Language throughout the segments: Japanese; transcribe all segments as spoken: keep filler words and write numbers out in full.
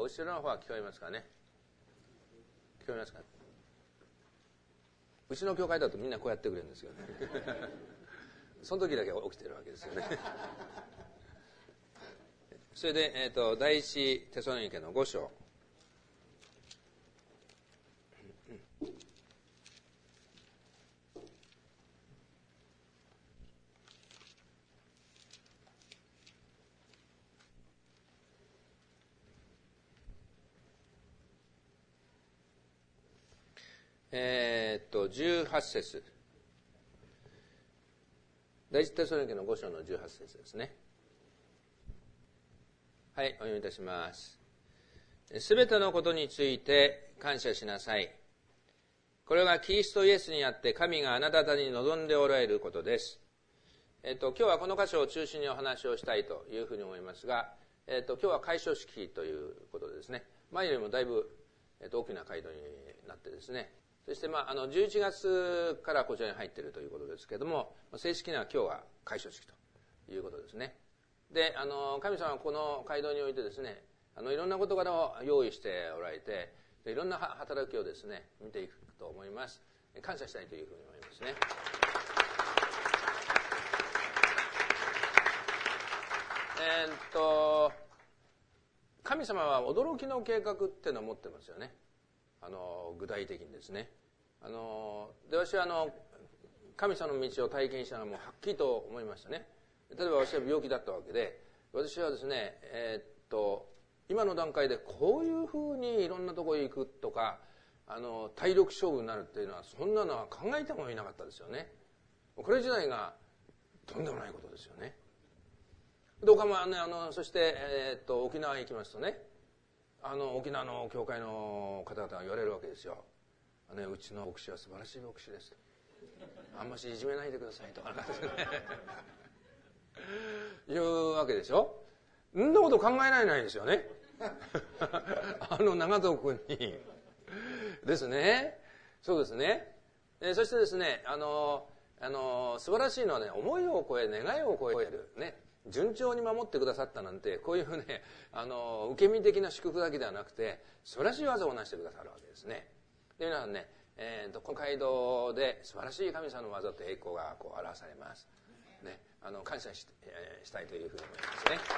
後ろの方は聞こえますかね。聞こえますか。うちの教会だとみんなこうやってくれるんですよね。その時だけ起きてるわけですよね。それで、えーと、第一テサロニケのご章。えー、っとじゅうはち節、第一テサロニケのご章のじゅうはち節ですね。はい、お読みいたします。すべてのことについて感謝しなさい。これがキリストイエスにあって神があなた方に望んでおられることです。えっと今日はこの箇所を中心にお話をしたいというふうに思いますが、えっと今日は開所式ということですね。前よりもだいぶ、えっと、大きな街道になってですね。そして、まあ、あのじゅういちがつからこちらに入っているということですけれども、正式には今日は開所式ということですね。で、あの神様はこの街道においてですね、あのいろんな事柄を用意しておられて、いろんな働きをですね見ていくと思います。感謝したいというふうに思いますね。えー、っと神様は驚きの計画っていうのを持ってますよね。あの具体的にですね。あので私はあの神様の道を体験したのもはっきりと思いましたね。例えば私は病気だったわけで、私はですね、えー、っと今の段階でこういうふうにいろんなところへ行くとか、あの体力勝負になるっていうのはそんなのは考えてもいなかったですよね。これ自体がとんでもないことですよね。どうかもね、あのそして、えー、っと沖縄へ行きますとね、あの沖縄の教会の方々が言われるわけですよ。ね、うちの牧師は素晴らしい牧師です。あんましいじめないでくださいとかですねいうわけでしょ。そんなこと考えられないですよね。あの長族にですね。そうですね。えそしてですね、あのあの素晴らしいのはね、思いを超え願いを超えるね、順調に守ってくださったなんて、こういうね、あの受け身的な祝福だけではなくて素晴らしい技をなしてくださるわけですね。で皆さんね、えー、とこの街道で素晴らしい神様の技と栄光がこう表されます、ね、あの感謝 し,、えー、したいというふうに思いますね。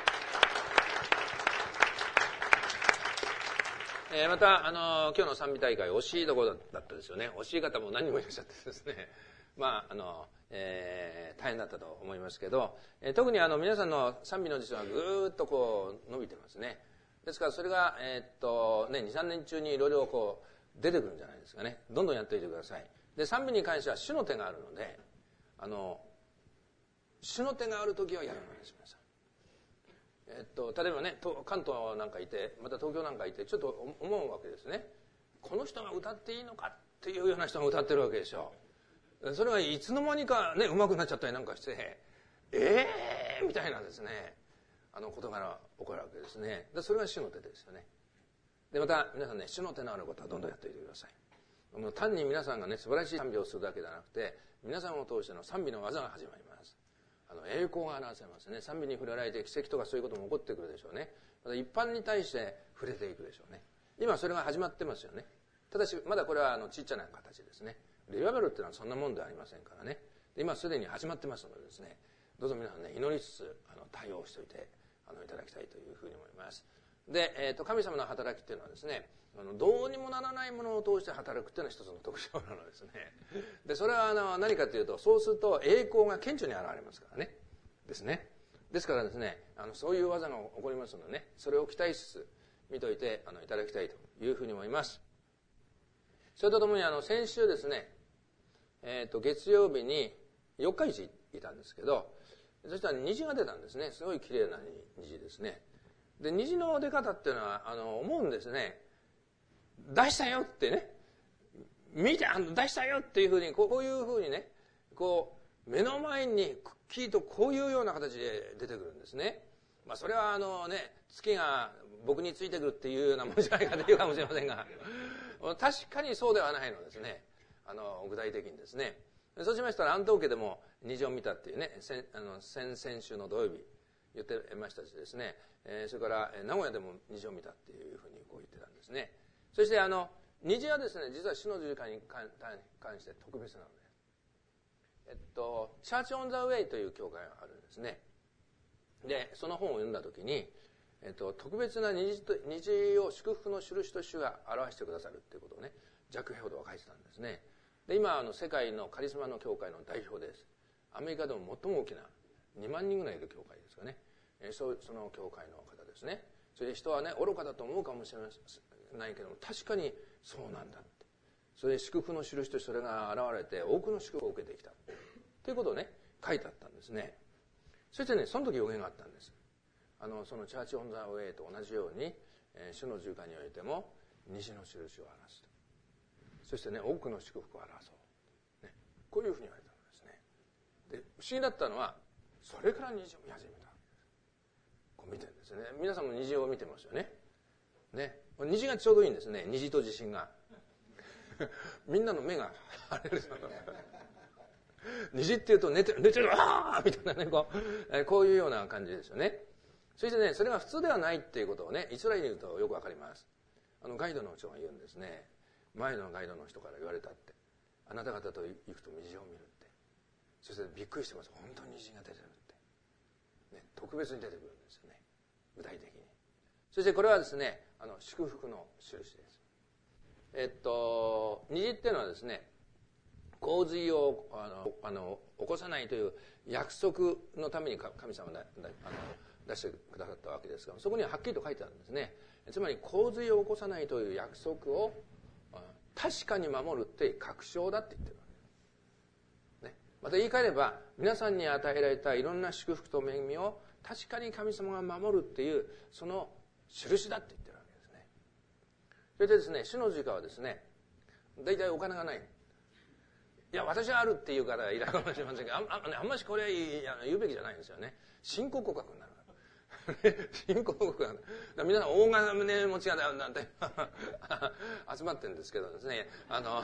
えー、またあの今日の賛美大会惜しいところだったですよね。惜しい方も何人もいらっしゃってですね、まああの、えー、大変だったと思いますけど、えー、特にあの皆さんの賛美の実はぐーっとこう伸びてますね。ですからそれが、えーっとね、にさんねん中にいろいろこう出てくるんじゃないですかね。どんどんやっておいてください。で賛美に関しては主の手があるので、あの主の手がある時はやるのです皆さん。えっと例えばね、関東なんかいて、また東京なんかいてちょっと思うわけですね。この人が歌っていいのかっていうような人が歌ってるわけでしょ。それがいつの間にかね上手くなっちゃったりなんかして、ええー、みたいなですね、あの事柄起こるわけですね。でそれが主の手ですよね。でまた皆さんね、主の手のあることはどんどんやっておいてください。単に皆さんがね素晴らしい賛美をするだけではなくて、皆さんを通しての賛美の技が始まります。あの栄光が表せますね。賛美に触れられて奇跡とかそういうことも起こってくるでしょうね。また一般に対して触れていくでしょうね。今それが始まってますよね。ただしまだこれはあのちっちゃな形ですね。リバイバルっていうのはそんなもんではありませんからね。で今すでに始まってますのでですね、どうぞ皆さんね、祈りつつあの対応しておいてあのいただきたいというふうに思います。で、えー、と神様の働きっていうのはですね、あのどうにもならないものを通して働くっていうのは一つの特徴なのですね。でそれはあの何かというと、そうすると栄光が顕著に現れますからね。ですね。ですからですね、あのそういう技が起こりますのでね、それを期待しつつ見といてあのいただきたいというふうに思います。それとともにあの先週ですね、えー、と月曜日によっかいちいたんですけど、そしたら虹が出たんですね。すごい綺麗な虹ですね。で虹の出方っていうのはあの思うんですね。出したよってね、見て、あの出したよっていうふうに、こういうふうにね、こう目の前にくっきりとこういうような形で出てくるんですね。まあそれはあのね、月が僕についてくるっていうようなもんじゃないかというかもしれませんが、確かにそうではないのですね。あの具体的にですね。そうしましたら安東家でも虹を見たっていうね、先あの先々週の土曜日、 言ってましたしですね、えー、それから名古屋でも虹を見たっていうふうにこう言ってたんですね。そしてあの虹はですね、実は主の十字架に関して特別なので、えっと、チャーチ・オン・ザ・ウェイという教会があるんですね。で、その本を読んだときに、えっと、特別な虹と、虹を祝福の印と主が表してくださるっていうことをね、ジャック・ヘオドは書いてたんですね。で、今、あの、世界のカリスマの教会の代表です。アメリカでも最も大きなにまんにんぐらいいる教会ですかね。えー、そ, その教会の方ですね。それで人はね、愚かだと思うかもしれないけども、確かにそうなんだって。それで祝福の印としてそれが現れて、多くの祝福を受けてきた。ということをね、書いてあったんですね。そしてね、その時予言があったんです。あの、そのチャーチ・オン・ザ・ウェイと同じように、えー、主の十字架においても、虹の印を表すと。そしてね、多くの祝福を表そう。ね、こういうふうに言われたんですね。で、不思議だったのは、それから虹を見始めた。こう見てるんですね。皆さんも虹を見てますよね。ね。虹がちょうどいいんですね。虹と地震が。みんなの目が腫れる。虹っていうと寝てる、寝てる、あーみたいなね、こう、えー、こういうような感じですよね。そしてね、それが普通ではないっていうことをね、イスラエルに言うとよくわかります。あの、ガイドの人が言うんですね。前のガイドの人から言われたって。あなた方と行くと虹を見るって。そしてびっくりしてます。本当に虹が出てるって。ね、特別に出てくるんですよね。具体的に。そしてこれはですね、あの、祝福の印です。えっと、虹っていうのはですね、洪水をあのあの起こさないという約束のために神様があの出してくださったわけですが、そこにははっきりと書いてあるんですね。つまり洪水を起こさないという約束を確かに守るって確証だって言ってるわけです、ね、また言い換えれば、皆さんに与えられたいろんな祝福と恵みを確かに神様が守るっていうその印だって言ってるわけですね。それでですね、主の十字架はですね、大体お金がない。いや、私はあるっていう方いらっしゃるかもしれませんが、あん、あ、あんましこれ言うべきじゃないんですよね。信仰告白になる。信仰告白。皆さん大金持ちがなんて集まってるんですけどですね、あの、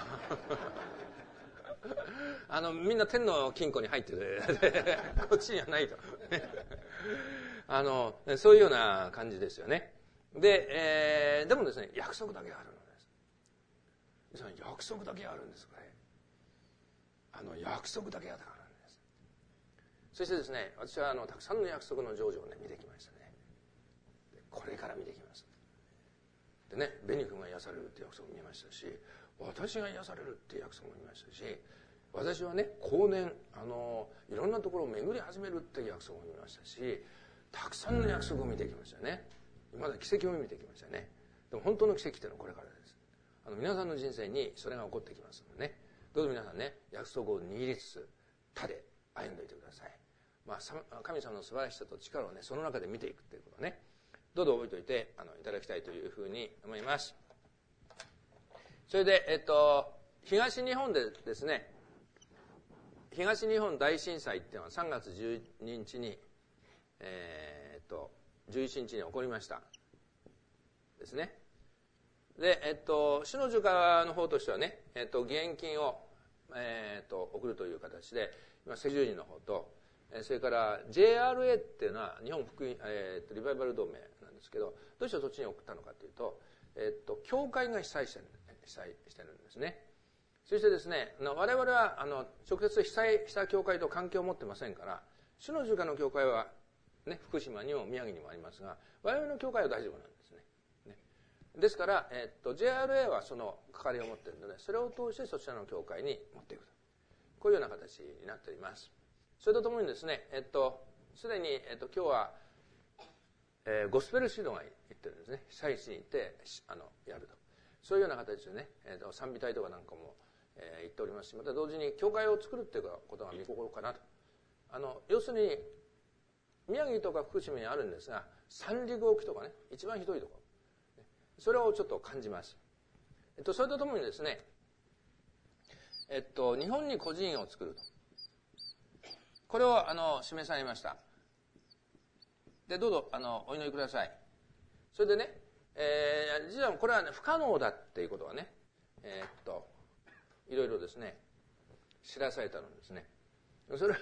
あの、みんな天の金庫に入ってる。こっちにはないと。あの、そういうような感じですよね。で、えー、でもですね、約束だけあるのです。約束だけあるんです、これ。あの約束だけがあるんです。そしてですね、私はあのたくさんの約束の成就をね見てきましたね。これから見てきます。でね、ベニ君が癒されるって約束も見ましたし、私が癒されるって約束も見ましたし、私はね、後年あのいろんなところを巡り始めるって約束も見ましたし、たくさんの約束を見てきましたね。まだ奇跡も見てきましたね。でも本当の奇跡っていうのはこれからです。あの皆さんの人生にそれが起こってきますのでね。どうぞ皆さんね、約束を握りつつ、他で歩んでいてください。まあ、神様の素晴らしさと力をね、その中で見ていくということをね、どうぞ覚えておいてあのいただきたいというふうに思います。それで、えっと、東日本でですね、東日本大震災っていうのはさんがつじゅうににちに、えー、っと、じゅういちにちに起こりました。ですね。で、えっと、主の十字架の方としてはね、えっと、義援金を、えー、っと、送るという形で、今、赤十字の方と、それから ジェイアールエー っていうのは日本福音、えー、っとリバイバル同盟なんですけど、どうしてそっちに送ったのかというと、えっと、教会が被災してる、被災してるんですね。そしてですね、我々は、あの、直接被災した教会と関係を持ってませんから、主の十字架の教会は、ね、福島にも宮城にもありますが、我々の教会は大丈夫なんですね。ねですから、えっと、ジェイアールエー はその係を持っているので、それを通してそちらの教会に持っていくと。こういうような形になっております。それとともにですね、えっと、すでに、えっと、今日は、えー、ゴスペル指導が言ってるんですね。被災地に行って、あの、やると。そういうような形でね、えっと、賛美隊とかなんかも、えー、言っておりますし、また同時に教会を作るっていうことが見心かなと。あの、要するに、宮城とか福島にあるんですが、三陸沖とかね、一番ひどいところ。それをちょっと感じます。えっと、それとともにですね、えっと、日本に孤児院を作ると。これを、あの、示されました。で、どうぞ、あの、お祈りください。それでね、えー、実はこれはね、不可能だっていうことはね、えー、っと、いろいろですね、知らされたのですね。それ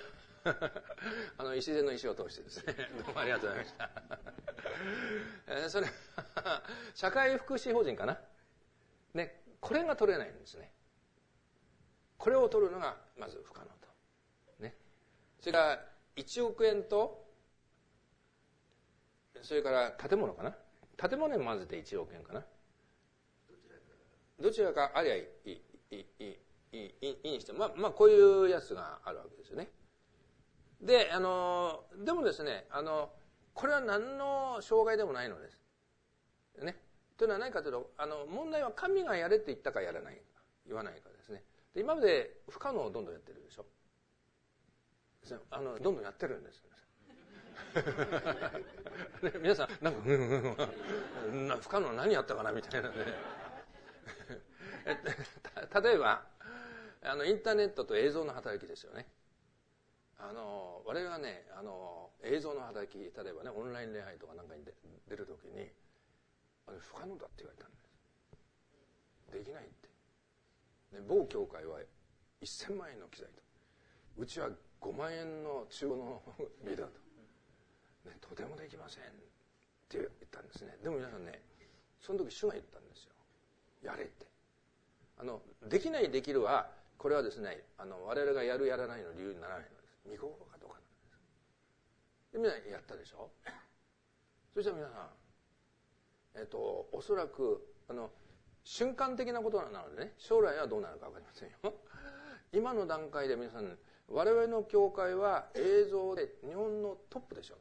あの、石然の石を通してですね。どうもありがとうございました。えー、それ、社会福祉法人かな。ね、これが取れないんですね。これを取るのがまず不可能と。ね。それからいちおくえんと、それから建物かな。建物に混ぜていちおくえんかな。どちらかありゃいい、いい、いい、いい、いいにしても、まあ、まあ、こういうやつがあるわけですよね。で、あの、でもですね、あの、これは何の障害でもないのです。ね。というのは何かというと、あの、問題は神がやれって言ったかやらないか、言わないかですね。で、今まで不可能をどんどんやってるでしょ。あの、どんどんやってるんです。ね、皆さん、なんか、うんうんうん、不可能何やったかなみたいなね。例えば、あの、インターネットと映像の働きですよね。あの、我々がね、あの、映像の働き、例えばね、オンライン礼拝とかなんかに出るときに、あれ不可能だって言われたんです。できないって。ね、某教会はせんまんえんの機材と。うちはごまんえんの中古のビデオと。ね、とてもできませんって言ったんですね。でも皆さんね、その時主が言ったんですよ。やれって。あの、できないできるは、これはですね、あの、我々がやるやらないの理由にならないのです。見心かどうかなんです。で、皆さんやったでしょ。そしたら皆さん、えっと、おそらく、あの、瞬間的なことなのでね、将来はどうなるかわかりませんよ。今の段階で皆さん、我々の教会は映像で日本のトップでしょ。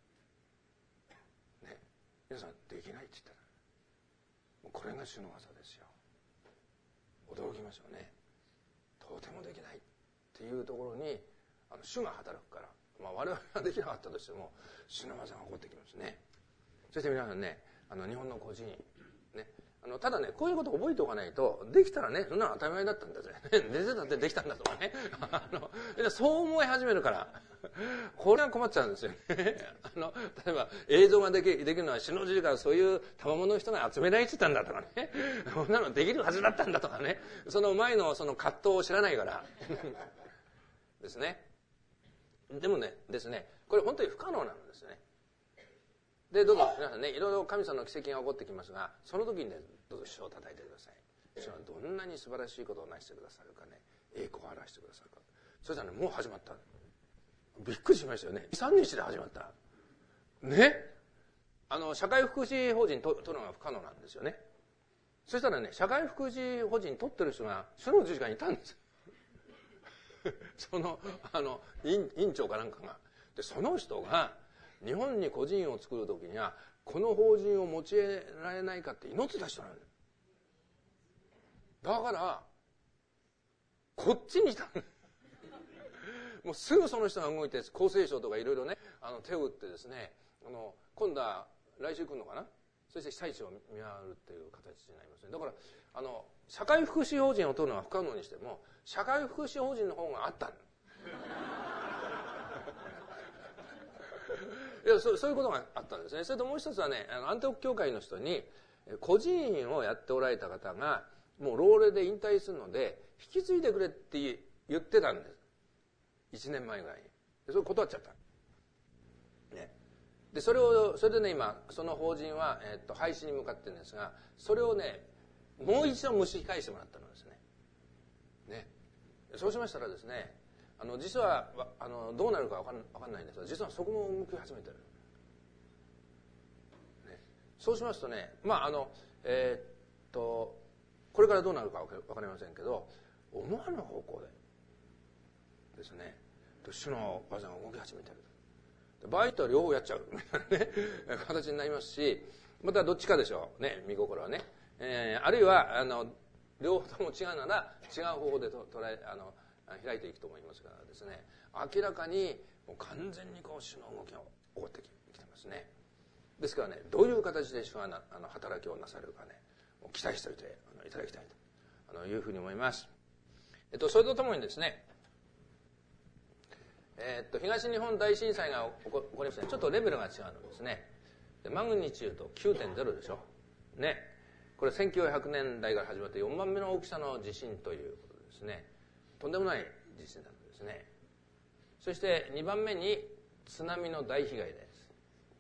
ね、皆さんできないって言ったら、もうこれが主の技ですよ。驚きましょうね。とてもできないっていうところに、あの主が働くから、まあ、我々はできなかったとしても、主の技が起こってきますね。そして皆さんね、あの日本の個人、ね、あのただね、こういうことを覚えておかないと、できたらね、そんなの当たり前だったんだぜ。先生だってできたんだとかね。あのそう思い始めるから、これは困っちゃうんですよね。あの例えば映像ができできるのは首脳陣からそういう賜物の人が集められてたんだとかね。そんなのできるはずだったんだとかね。その前のその葛藤を知らないから。ですね。でもね、ですね、これ本当に不可能なんですよね。で、どうぞ皆さんね、いろいろ神様の奇跡が起こってきますが、その時にね、どうぞ主を叩いてください。主はどんなに素晴らしいことをなしてくださるかね、栄光を表してくださるか。そしたらね、もう始まった。びっくりしましたよね。に、さんにちで始まった。ね。あの、社会福祉法人と取るのが不可能なんですよね。そしたらね、社会福祉法人取ってる人が、その十字架にいたんです。その、あの、院、院長かなんかが。で、その人が、日本に個人を作るときには、この法人を持ち得られないかって祈ってた人なんです。だから、こっちにいたんです。もうすぐその人が動いて、厚生省とかいろいろね、あの手を打ってですね、あの、今度は来週来るのかな？そして被災地を見回るっていう形になりますね。だから、あの、社会福祉法人を取るのは不可能にしても、社会福祉法人の方があったんです。いや、そそういうことがあったんですね。それともう一つはね、あのアンテオク教会の人に孤児院をやっておられた方がもう老齢で引退するので引き継いでくれって言ってたんです。一年前ぐらいに。でそれ断っちゃった。ね。でそれをそれでね今その法人はえっと廃止に向かってるんですが、それをねもう一度蒸し返してもらったのですね。ね。そうしましたらですね。あの実はあのどうなるか分かん、分かんないんですが、実はそこも動き始めてる、ね、そうしますとね、まああのえー、っとこれからどうなるか分かりませんけど、思わぬ方向でですね、主の技が動き始めてる。場合とは両方やっちゃうみたいなね形になりますし、またどっちかでしょうね、見心はね、えー、あるいはあの両方とも違うなら違う方法でと捉えあの開いていくと思いますからですね、明らかにもう完全にこう主の動きが起こってきてますね。ですからね、どういう形で主がなあの働きをなされるかね、もう期待しておいてあのいただきたいとあのいうふうに思います。えっとそれとともにですね、えっと東日本大震災が起こりましたね。ちょっとレベルが違うのですね。でマグニチュード きゅうてんゼロ でしょ。ね、これせんきゅうひゃくねんだいから始まってよんばんめの大きさの地震ということですね。とんでもない地震なんですね。 そしてにばんめに津波の大被害です。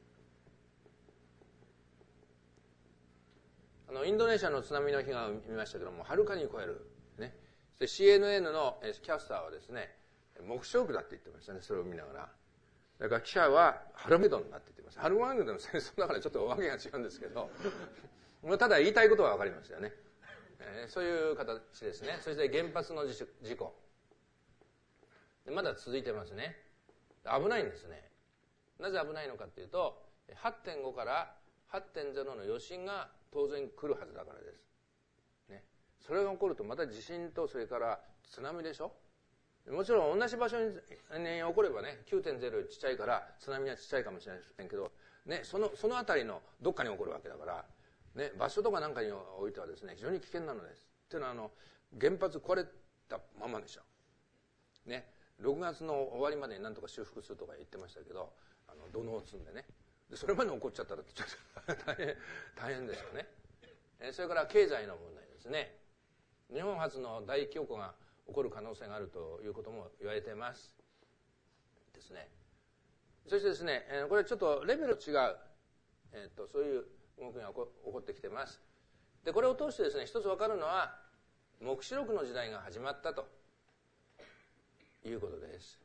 あのインドネシアの津波の被害を見ましたけども、はるかに超える、ね、で シーエヌエヌ のキャスターはですね、黙示録だって言ってましたね、それを見ながら。だから記者はハルマゲドンだって言ってます。ハルマゲドンの戦争だからちょっとわけが違うんですけどただ言いたいことはわかりますよね、えー、そういう形ですね。そして原発の事故でまだ続いてますね。危ないんですね。なぜ危ないのかというと はってんご から はってんゼロ の余震が当然来るはずだからです、ね、それが起こるとまた地震とそれから津波でしょ。もちろん同じ場所に、ね、起こればね きゅうてんゼロ よりちっちゃいから津波はちっちゃいかもしれませんけど、ね、そのその辺りのどっかに起こるわけだから、ね、場所とかなんかにおいてはですね非常に危険なのです。っていうのはあの原発壊れたままでしょ、ね、ろくがつの終わりまでに何とか修復するとか言ってましたけど、あの土のを積んでね、でそれまで起こっちゃったらちょっと大変大変ですよね。えそれから経済の問題ですね。日本初の大恐慌が起こる可能性があるということも言われていますですね。そしてですね、これちょっとレベル違う、えー、とそういう動きが起こってきています。でこれを通してですね、一つ分かるのは黙示録の時代が始まったということです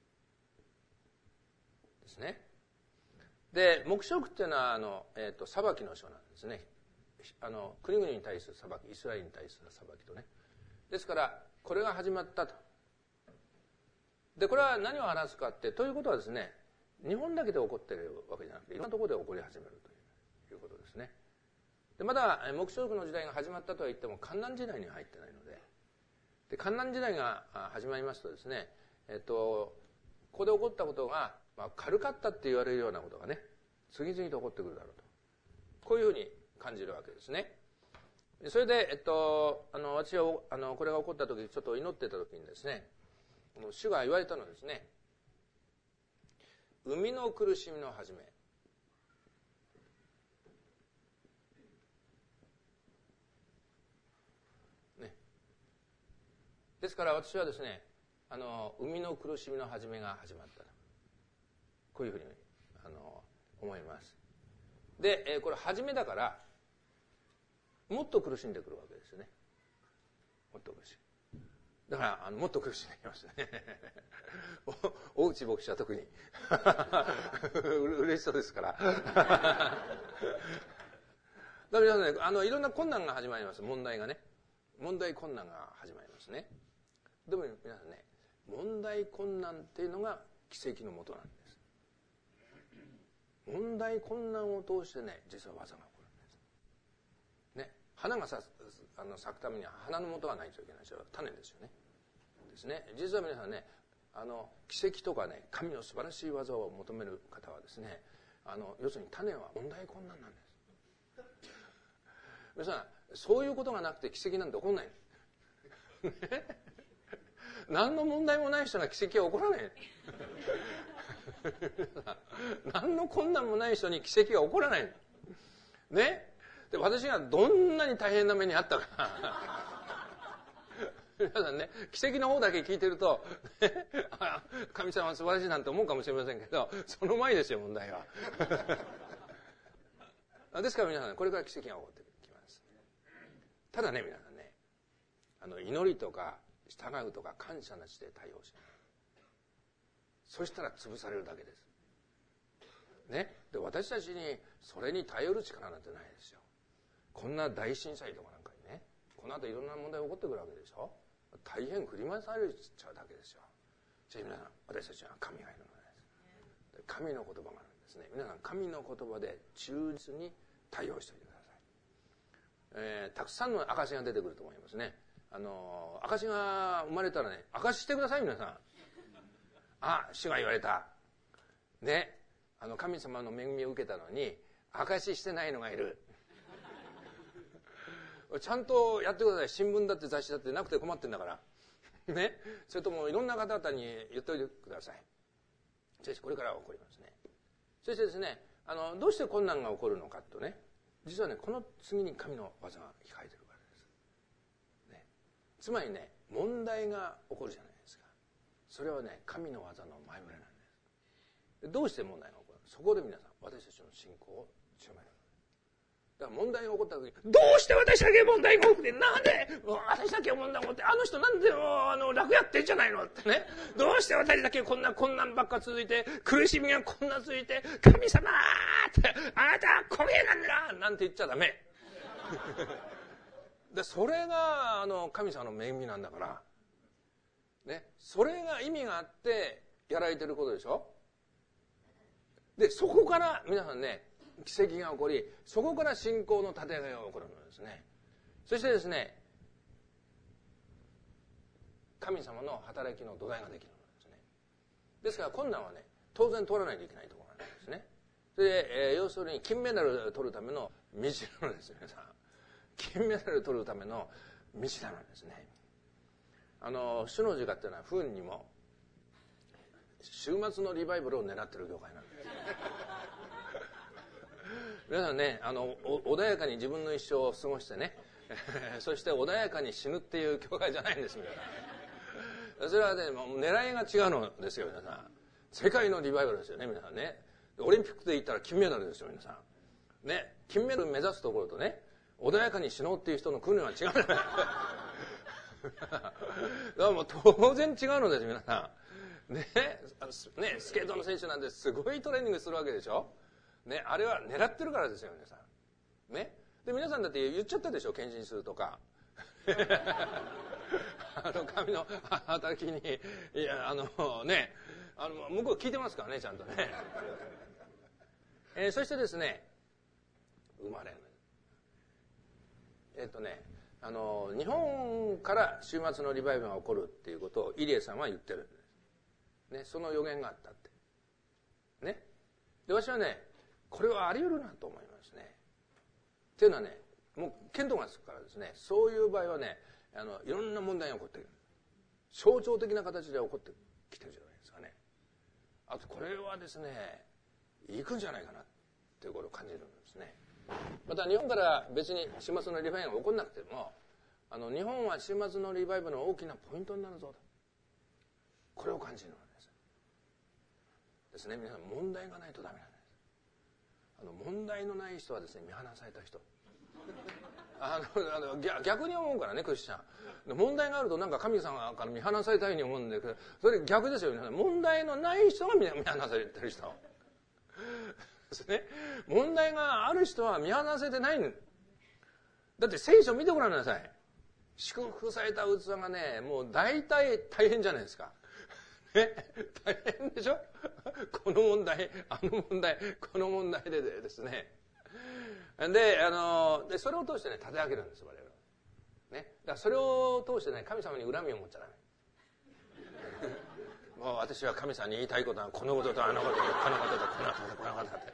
ですね。で黙示録っていうのはあの、えー、と裁きの書なんですね。あの国々に対する裁き、イスラエルに対する裁きとね。ですからこれが始まったと。でこれは何を表すかってということはですね、日本だけで起こっているわけじゃなくていろんなところで起こり始めるということですね。でまだ黙示録の時代が始まったとは言っても観覧時代には入ってないので、で観覧時代が始まりますとですね、えっとここで起こったことが、まあ、軽かったって言われるようなことがね次々と起こってくるだろうと、こういうふうに感じるわけですね。それで、えっと、あの私はあのこれが起こった時ちょっと祈ってた時にですね、主が言われたのはですね、生みの苦しみの始め、ね、ですから私はですね、あの生みの苦しみの始めが始まったと、こういうふうにあの思います。で、えこれ始めだからもっと苦しんでくるわけですよね。もっと苦しい。だからあのもっと苦しんできましたね大内牧師は特に嬉しそうですからだから皆さんね、あのいろんな困難が始まります。問題がね、問題困難が始まりますね。でも皆さんね、問題困難っていうのが奇跡のもとなんです。問題困難を通してね、実は技が起こるんですね。花が咲あの咲くためには花の元がないといけないでしょ。種ですよね。ですね。実は皆さんね、あの奇跡とかね、神の素晴らしい技を求める方はですね、あの要するに種は問題困難なんです。皆さん、そういうことがなくて奇跡なんて起こらない何の問題もない人が奇跡は起こらない何の困難もない人に奇跡が起こらないね。で私がどんなに大変な目にあったか皆さんね、奇跡の方だけ聞いてると、ね、神様は素晴らしいなんて思うかもしれませんけど、その前ですよ問題はですから皆さん、ね、これから奇跡が起こってきます。ただね、皆さんね、あの祈りとか従うとか感謝なしで対応しない。そしたら潰されるだけですね。で私たちにそれに頼る力なんてないですよ。こんな大震災とかなんかにね、この後いろんな問題が起こってくるわけでしょ。大変振り回されちゃうだけですよ。じゃあ皆さん、私たちは神がいるのです。神の言葉があるんですね。皆さん、神の言葉で忠実に対応しておいてください。えー、たくさんの証が出てくると思いますね。あの証が生まれたらね、証してください皆さん。あ、主が言われたね、あの神様の恵みを受けたのに証ししてないのがいるちゃんとやってください。新聞だって雑誌だってなくて困ってんだからね。それともいろんな方々に言っておいてください。しかしこれからは起こりますね。そしてですね、あのどうして困難が起こるのかとね、実はね、この次に神の技が控えているからです、ね、つまりね、問題が起こるじゃないですか。 それはね、神の技の前触れなんです。どうして問題が起こる？そこで皆さん、私たちの信仰を強める。だから問題が起こった時に、どうして私だけ問題が起こって、なんで私だけ問題が起こって、あの人なんであの楽やってんじゃないのってね。どうして私だけこんな困難ばっか続いて、苦しみがこんな続いて、神様って、あなたは焦げなんだなんて言っちゃダメ。でそれがあの神様の恵みなんだから、ね、それが意味があってやられてることでしょ。でそこから皆さんね、奇跡が起こり、そこから信仰の立て上げが起こるのですね。そしてですね、神様の働きの土台ができるのですね。ですから困難はね、当然取らないといけないところなんですね。それで、えー、要するに金メダルを取るための道なのですよ、皆さん。金メダルを取るための道なのですね。あの主の時間っていうのは不運にも週末のリバイバルを狙ってる業界なんです。皆さんね、あの穏やかに自分の一生を過ごしてねそして穏やかに死ぬっていう教会じゃないんです、皆さん。それはね、もう狙いが違うのですよ、皆さん。世界のリバイバルですよね、皆さんね。オリンピックで言ったら金メダルですよ、皆さんね。金メダル目指すところとね、穏やかに死のうっていう人の訓練は違うじゃないだからもう当然違うのです、皆さんね。ね、スケートの選手なんてすごいトレーニングするわけでしょね、あれは狙ってるからですよ、皆さん。ね。で、皆さんだって言っちゃったでしょ、献身するとか。あの、神の働きに、いや、あの、ね、あの、向こう聞いてますからね、ちゃんとね。えー、そしてですね、生まれる。えっとね、あの、日本から週末のリバイバルが起こるっていうことをイリエさんは言ってるんです。ね、その予言があったって。ね。で、私はね、これはあり得るなと思いますね。っていうのはね、もう見当がつくからですね、そういう場合はね、あのいろんな問題が起こっている。象徴的な形で起こってきてるじゃないですかね。あとこれはですね、行くんじゃないかなっていうことを感じるんですね。また日本から別に週末のリバイバルが起こらなくても、あの日本は週末のリバイバルの大きなポイントになるぞと、これを感じるのですですね。皆さん、問題がないとダメなんです。あの問題のない人はですね、見放された人。あのあの逆に思うからね、クリスチャン。問題があるとなんか神様から見放されたように思うんだけど、それ逆ですよね。問題のない人が見放されてる人ですね。問題がある人は見放されてないの。だって聖書見てごらんなさい。祝福された器がね、もう大体大変じゃないですか。ね、大変でしょ。この問題、あの問題、この問題でですね。で、あの、でそれを通してね、立て上げるんです、我々は。ね。だからそれを通してね、神様に恨みを持っちゃダメ。もう私は神様に言いたいことは、このこととあのことと、このことと、このことと、このこととって。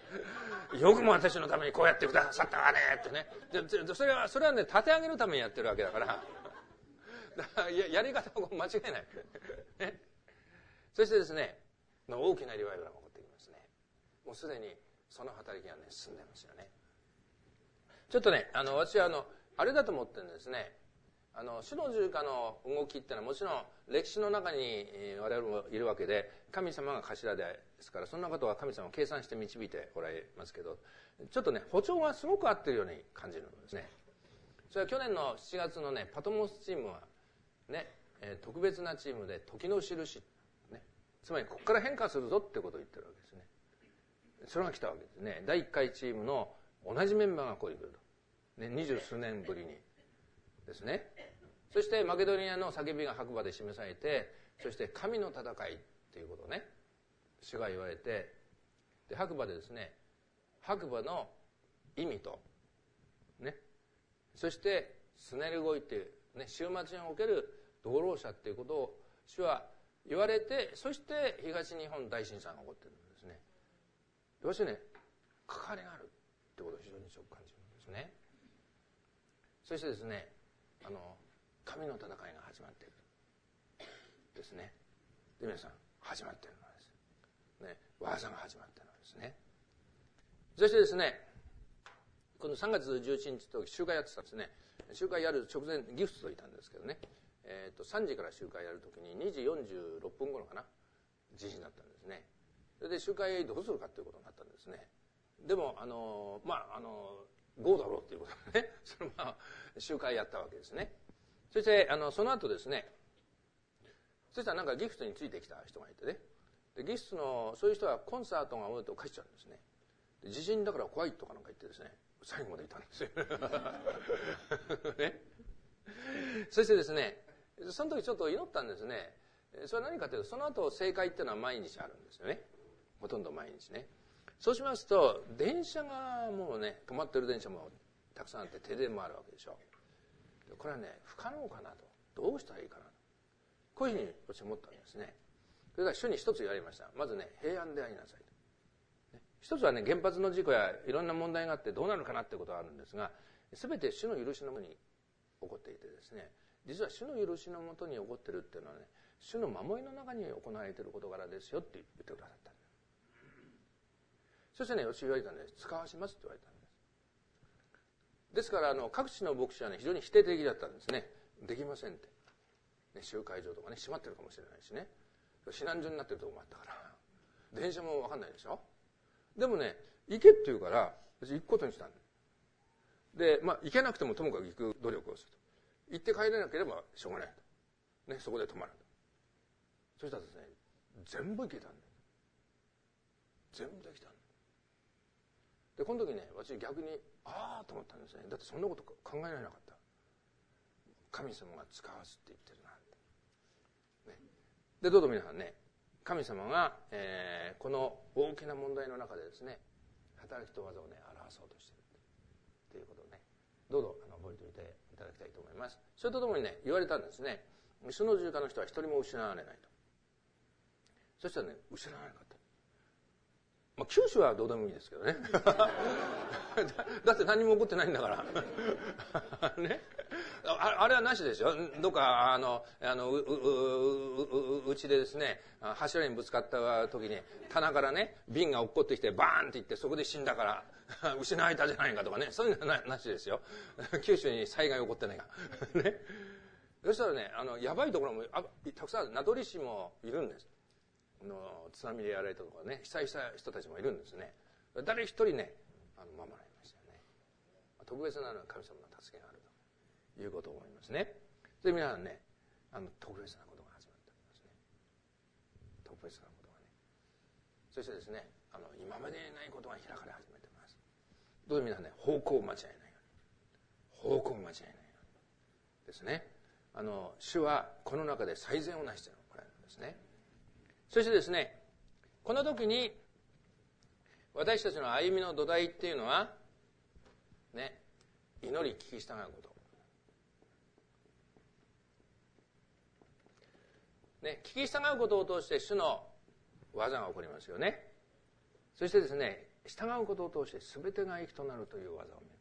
よくも私のためにこうやってくださったわね、ってね。で、それは、それはね、立て上げるためにやってるわけだから。だからや、やり方を間違えない。ね。そしてですね、大きなリバイバルが起こってきますね。もうすでにその働きがね、進んでますよね。ちょっとね、あの、私はあの、あれだと思ってるんですね。あの、主の十架の動きってのはもちろん歴史の中に我々もいるわけで、神様が頭ですから、そんなことは神様を計算して導いておられますけど、ちょっとね、歩調がすごく合ってるように感じるのですね。それは去年のしちがつのね、パトモスチームはね、特別なチームで時の印、ね、つまりここから変化するぞってことを言ってるわけですね。それが来たわけですね。だいいっかいチームの同じメンバーがここに来ると。ね、二十数年ぶりにですね。そしてマケドニアの叫びが白馬で示されて、そして神の戦いっていうことをね、主が言われて、で白馬でですね、白馬の意味と、ね、そしてスネルゴイっていう、ね、終末における道路者っていうことを主は言われて、そして東日本大震災が起こっているんですね。私ね、関わりがあるってことを非常に強く感じるんですね。そしてですね、あの神の戦いが始まっているですね。で皆さん、始まっているのです、ね、技が始まっているのですね。そしてですね、このさんがつじゅういちにちと集会やってたんですね。集会やる直前ギフトといたんですけどね、 えー、とさんじから集会やるときににじよんじゅうろっぷん頃かな、地震だったんですね。それで集会どうするかということになったんですね。でもあのまああのゴーだろうということでね、そのまま集会やったわけですね。そしてあのその後ですね、そしたらなんかギフトについてきた人がいてね、でギフトのそういう人はコンサートが終わると帰っちゃうんですね。で地震だから怖いとかなんか言ってですね、最後までいたんですよね。そしてですね、その時ちょっと祈ったんですね。それは何かというと、その後正会っていうのは毎日あるんですよね。ほとんど毎日ね。そうしますと電車がもうね、止まってる電車もたくさんあって停電もあるわけでしょ。これはね、不可能かなと、どうしたらいいかなと、こういうふうに私は思ったんですね。それから主に一つ言われました。まずね、平安でありなさいと。一つはね、原発の事故やいろんな問題があってどうなるかなってことがあるんですが、全て主の許しのもとに起こっていてですね、実は主の許しのもとに起こってるっていうのはね、主の守りの中に行われている事柄ですよって言ってくださったんです。そしてね、私言われたんです。使わしますって言われたんです。ですからあの各地の牧師はね、非常に否定的だったんですね。できませんって、ね、集会場とかね、閉まってるかもしれないしね、避難所になってるところもあったから電車も分かんないでしょ。でもね、行けって言うから私行くことにしたんで、まあ行けなくてもともかく行く努力をすると。行って帰れなければしょうがないと、ね、そこで泊まると。そしたらですね、全部行けたんだ。全部できたんだ。でこの時ね、私逆にああと思ったんですね。だってそんなこと考えられなかった。神様が使わすって言ってるなって、ね、でどうぞ皆さんね、神様が、えー、この大きな問題の中でですね、働きと技をね表そうとしているということをね、どうぞあの覚えておいていただきたいと思います。それとともにね、言われたんですね、主の十字架の人は一人も失われないと。そしたらね、失われなかった。まあ、九州はどうでもいいですけどねだって何も起こってないんだからね、あ, あれはなしですよ。どっかあのあの う, う, う, う, うちでですね、柱にぶつかった時に棚からね瓶が落っこってきてバーンっていってそこで死んだから失われたじゃないかとかね、そういうのは な, なしですよ。九州に災害起こってないからね。そしたらね、あのやばいところもあたくさん、名取市もいるんです。の津波でやられたとかね、被災した人たちもいるんですね。誰一人ね、あの守られましたよね。特別な神様の助けがあるということを思いますね。それで皆さんね、あの特別なことが始まっておりますね。特別なことがね。そしてですね、あの今までにないことが開かれ始めています。どうぞ皆さんね、方向を間違えないように、方向を間違えないようにですね。あの主はこの中で最善をなしておられるんですね。そしてですね、この時に私たちの歩みの土台っていうのはね、祈り聞き従うことね、聞き従うことを通して主の技が起こりますよね。そしてですね、従うことを通して全てが益となるという技を見る。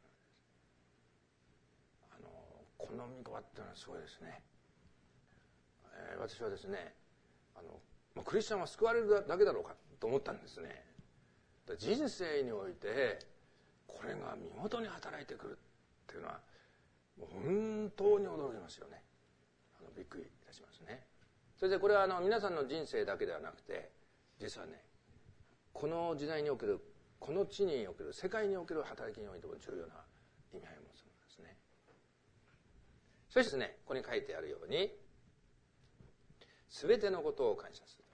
あのこの御言葉っていうのはすごいですね。えー、私はですね、あのクリスチャンは救われるだけだろうかと思ったんですね。人生においてこれが見事に働いてくるっていうのはもう本当に驚きますよね。あのびっくりいたしますね。それでこれはあの皆さんの人生だけではなくて、実はね、この時代における、この地における、世界における働きにおいても重要な意味合いを持つんですね。そしてですね、ここに書いてあるように、すべてのことを感謝する。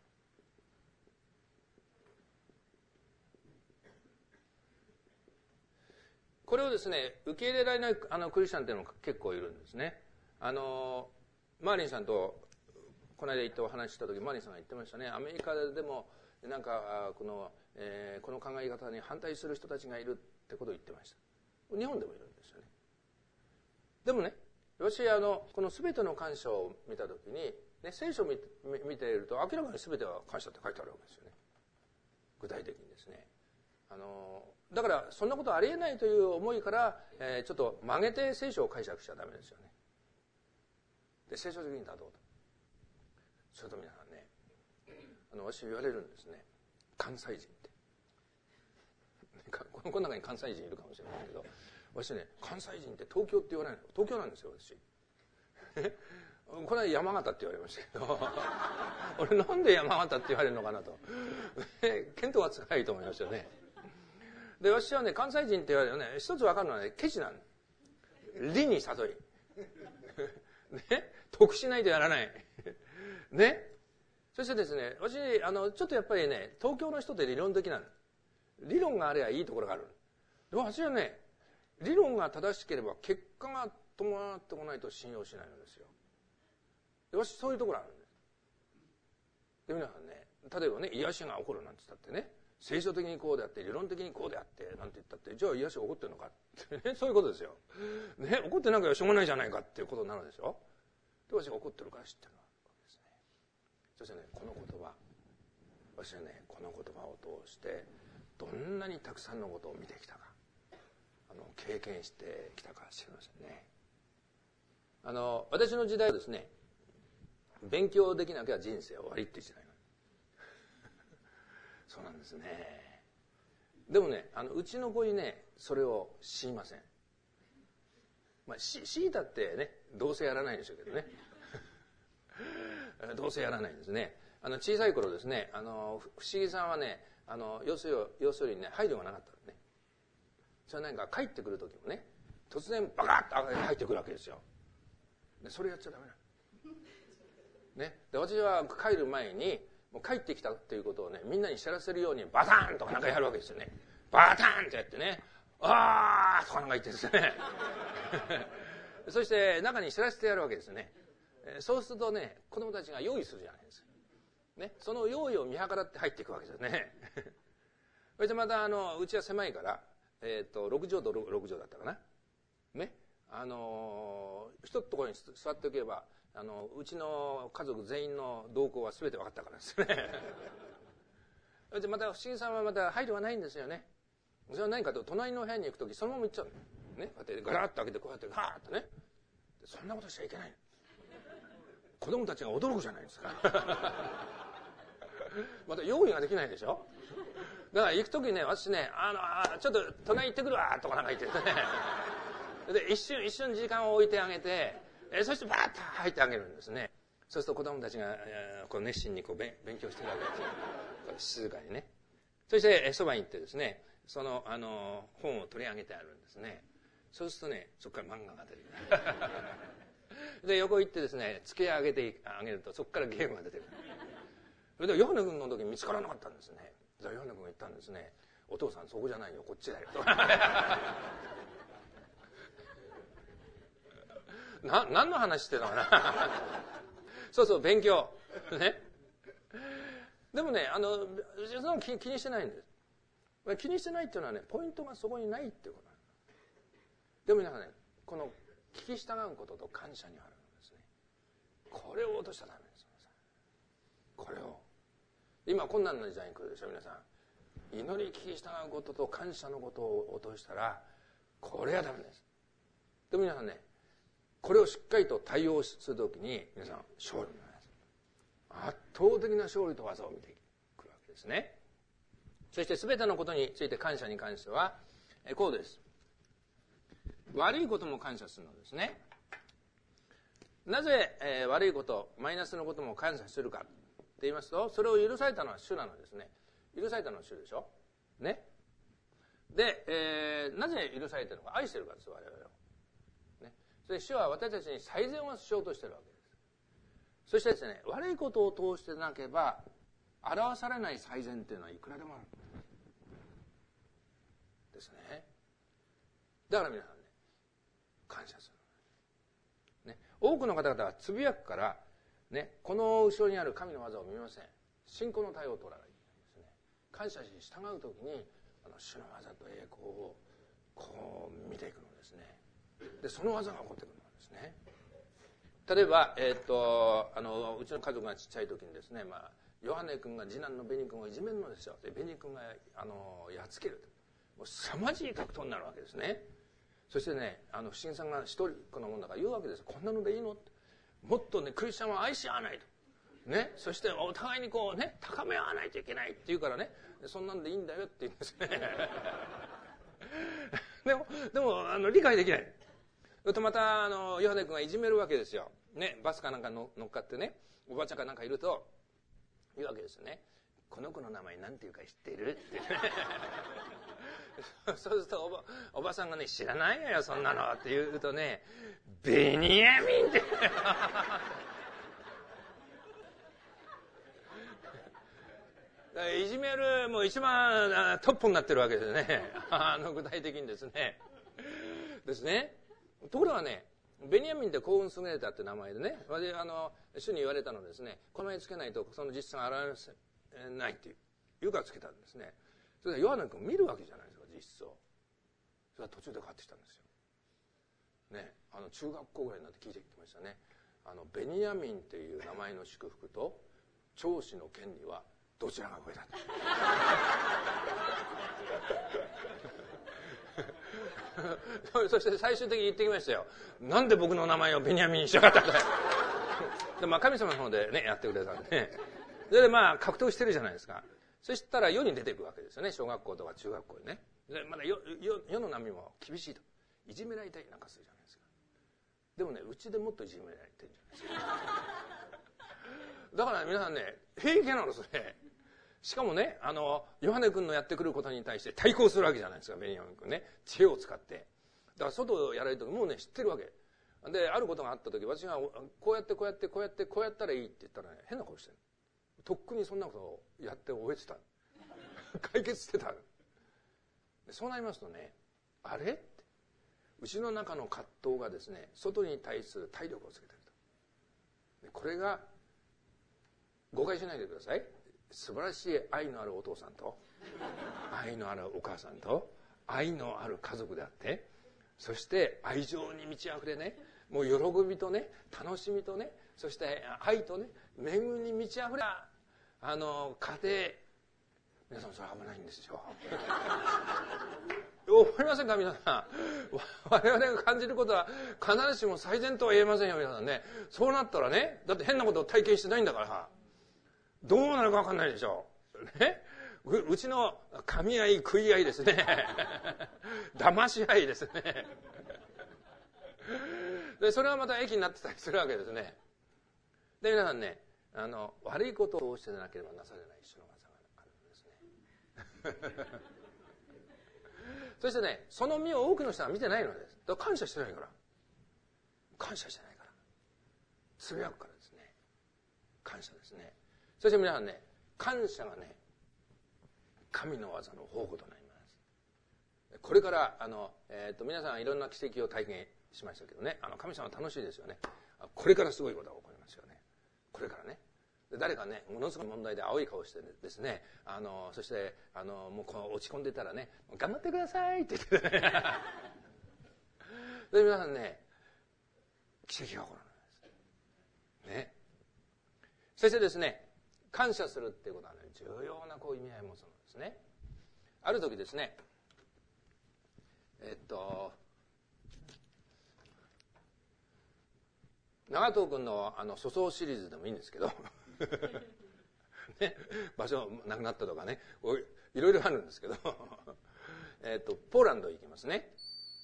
これをですね、受け入れられないあのクリスチャンっていうのも結構いるんですね。あのマーリンさんとこの間行ってお話しした時、マーリンさんが言ってましたね。アメリカでもなんかこの、えー、この考え方に反対する人たちがいるってことを言ってました。日本でもいるんですよね。でもね、私あのこの全ての感謝を見た時に、ね、聖書を 見, 見ていると明らかに全ては感謝って書いてあるわけですよね。具体的にですね。あのだからそんなことありえないという思いから、えー、ちょっと曲げて聖書を解釈しちゃダメですよね。で聖書的に立とうと。それと皆さんね、あの私言われるんですね、関西人ってこの中に関西人いるかもしれないけど、私ね、関西人って東京って言わないの。東京なんですよ私この間山形って言われましたけど俺なんで山形って言われるのかなと見当がつかないと思いましたよね。で私はね関西人って言われるよね、一つ分かるのはねケチなん理に悟りね、得しないとやらないね。そしてですね、私あのちょっとやっぱりね東京の人って理論的なの、理論があればいいところがある。でも私はね理論が正しければ結果が伴ってこないと信用しないのですよ。で私そういうところあるんです。で皆さんね、例えばね癒しが起こるなんて言ったってね、聖書的にこうであって理論的にこうであってなんて言ったって、じゃあ癒しが起こってるのかってね、そういうことですよ。ね、起こってなきゃしょうがないじゃないかっていうことになるでしょ。で私が起こってるから知ってるわけですね。そしてねこの言葉、私はねこの言葉を通してどんなにたくさんのことを見てきたか、あの経験してきたか知りませんね。あの私の時代はですね、勉強できなきゃ人生終わりっていう時代そうなんですね。でもねあのうちの子にねそれを強いません。まあ強いたってねどうせやらないんでしょうけどねどうせやらないんですね。あの小さい頃ですね、あの不思議さんはねあの要するに要するにね配慮がなかったのね。それは何か帰ってくる時もね突然バカッと入ってくるわけですよ。でそれやっちゃダメなの、ね、で私は帰る前にもう帰ってきたっていうことをねみんなに知らせるようにバターンとかなんかやるわけですよね。バターンってやってね、あーとかなんか言ってですねそして中に知らせてやるわけですよね。そうするとね子供たちが用意するじゃないですか、ね、その用意を見計らって入っていくわけですよねそしてまたあのうちは狭いから、えー、とろく畳とろく畳だったかな、ね、あのー、一つところに座っておけばあのうちの家族全員の動向は全て分かったからですねそしてまた不思議さんはまた配慮がないんですよね。それは何かと隣の部屋に行く時そのまま行っちゃうの、ね、こうやってガラッと開けてこうやってガーッとね、そんなことしちゃいけない。子供たちが驚くじゃないですかまた用意ができないでしょ。だから行く時ね私ねあのあちょっと隣行ってくるわとかなんか言ってねで一瞬一瞬時間を置いてあげて、えそしてバーッと入ってあげるんですね。そうすると子供たちが、えー、こう熱心にこう勉強してるわけですよ。静かにね。そしてそばに行ってですねその、あの本を取り上げてあるんですね。そうするとねそこから漫画が出てくるで横行ってですね付け上げてあげるとそこからゲームが出てくる。それでヨハネ君の時見つからなかったんですね。じゃあヨハネ君が言ったんですね、お父さんそこじゃないよこっちだよとな何の話してたのかなそうそう勉強ね。でもねあのその気気にしてないんです。気にしてないっていうのはねポイントがそこにないっていうことなんです。でも皆さんねこの聞き従うことと感謝にあるんですね。これを落としたらダメです。これを今困難な時代に来るでしょ皆さん。祈り聞き従うことと感謝のことを落としたらこれはダメです。でも皆さんねこれをしっかりと対応するときに皆さん勝利になります。圧倒的な勝利と技を見てくるわけですね。そして全てのことについて感謝に関してはこうです。悪いことも感謝するのですね。なぜ、えー、悪いことマイナスのことも感謝するかって言いますと、それを許されたのは主なのですね。許されたのは主でしょね。で、えー、なぜ許されてるのか、愛してるからです我々を、ね、それで主は私たちに最善をしようとしてるわけです。そしてですね悪いことを通してなければ表されない最善っていうのはいくらでもあるですね。だから皆さんね感謝する、ね、多くの方々はつぶやくから、ね、この後ろにある神の技を見ません。信仰の対応を取らないですね。感謝し従うときにあの主の技と栄光をこう見ていくのですね。でその技が起こってくるのですね。例えば、えー、っとあのうちの家族がちっちゃい時にですね、まあ、ヨハネ君が次男のベニ君をいじめるのですよ。でベニ君があのやっつけるともう凄まじい格闘になるわけですね。そしてねあの不思議さんが一人このもんだから言うわけです。こんなのでいいのって、もっとねクリスチャンは愛し合わないと、ね、そしてお互いにこうね高め合わないといけないって言うからね、そんなんでいいんだよって言うんですねでもでもあの理解できないとまたあのヨハネ君がいじめるわけですよ。 ね、バスかなんか乗っかってね、おばちゃんかなんかいると言うわけですよね。この子の名前なんていうか知ってるってそうするとおば、おばさんがね、知らないのよそんなのって言うとね、ベニヤミンっていじめるもう一番トップになってるわけですね。あの具体的にですね。ですね。ところがね、ベニヤミンって幸運優れたって名前でね、私あの主に言われたのですね、この名前つけないとその実際が現れないっていう言うからつけたんですね。それでヨハネ君見るわけじゃないですか、実相。それは途中で変わってきたんですよ。ね、あの中学校ぐらいになって聞いてきましたね。あのベニヤミンっていう名前の祝福と長子の権利はどちらが上だとそして最終的に言ってきましたよ。なんで僕の名前をベニヤミンにしなかったんだよで、まあ、神様の方でねやってくれたんで、ね、それでまあ獲得してるじゃないですか。そしたら世に出ていくわけですよね。小学校とか中学校にね。でまだ 世, 世, 世の波も厳しいと、いじめられたりなんかするじゃないですか。でもね、うちでもっといじめられてるんじゃないですかだから、ね、皆さんね、平気なのそれ。しかもね、あのヨハネ君のやってくることに対して対抗するわけじゃないですか、ベニヤミン君ね。知恵を使って。だから外をやられる時もうね知ってるわけで、あることがあった時、私がこうやってこうやってこうやってこうやったらいいって言ったらね、変な顔してる。とっくにそんなことをやって終えてた解決してた。そうなりますとね、あれってうちの中の葛藤がですね、外に対する体力をつけてると。これが誤解しないでください。素晴らしい愛のあるお父さんと愛のあるお母さんと愛のある家族であって、そして愛情に満ち溢れね、もう喜びとね、楽しみとね、そして愛とね、恵みに満ち溢れたあの家庭、皆さんそれは危ないんですよ思いませんか皆さん。我々が感じることは必ずしも最善とは言えませんよ皆さんね。そうなったらね、だって変なことを体験してないんだからどうなるか分かんないでしょね。う, うちの噛み合い食い合いですね騙し合いですねでそれはまた益になってたりするわけですね。で皆さんね、あの悪いことをしてでなければなされない主の技があるんですねそしてね、その実を多くの人は見てないのです。だから感謝してないから感謝してないからつぶやくからですね。感謝ですね。そして皆さんね、感謝がね、神の技の宝庫となります。これからあの、えー、と皆さんいろんな奇跡を体験しましたけどね、あの神様楽しいですよね。これからすごいことが起こりますよね。これからね、誰かね、ものすごい問題で青い顔してですね、あのそしてあのもうこう落ち込んでたらね、頑張ってくださいって言ってねで皆さんね、奇跡が起こるんですね。そしてですね、感謝するっていうことはね、重要なこう意味合いを持つのですね。ある時ですね、えっと長藤君のあの粗相シリーズでもいいんですけどね、場所なくなったとかね、いろいろあるんですけどえっとポーランド行きますね。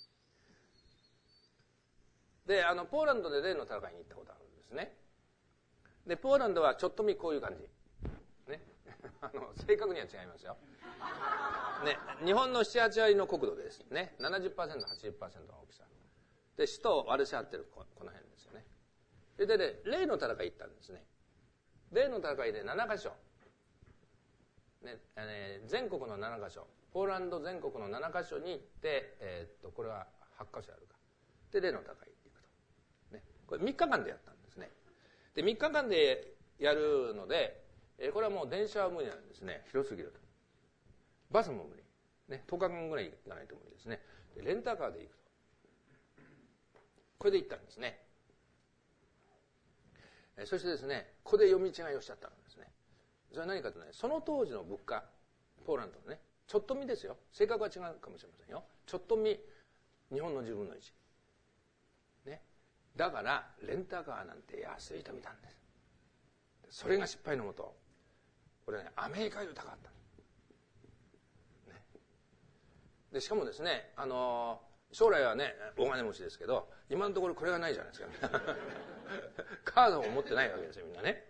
であのポーランドで例の戦いに行ったことあるんですね。でポーランドはちょっと見こういう感じねあの正確には違いますよ、ね、日本のなな、はち割の国土ですね。 ななじゅっパーセント、はちじゅっパーセント の大きさで、首都ワルシャワってる こ, この辺ですよね。ででで例の戦い行ったんですね。例の戦いでななかしょ、ね、全国のななかしょ、ポーランド全国のななかしょに行って、えー、っとこれははちかしょあるかで例の戦いに行くと、ね、これみっかかんでやったんですね。でみっかかんでやるので、えー、これはもう電車は無理なんですね。広すぎると。バスも無理、ね、とおかかんぐらい行かないと無理ですね。でレンタカーで行くと。これで行ったんですね。えー、そしてですね、ここで読み違いをしちゃったんですね。それは何かとね、その当時の物価、ポーランドのね、ちょっと見ですよ。性格は違うかもしれませんよ。ちょっと見、日本のじゅうぶんのいち、ね、だからレンタカーなんて安いと見たんです。それが失敗のもと、これね、アメリカより高かった、ね、でしかもですね、あの将来はね、大金持ちですけど、今のところこれがないじゃないですか。カードを持ってないわけですよ、みんなね。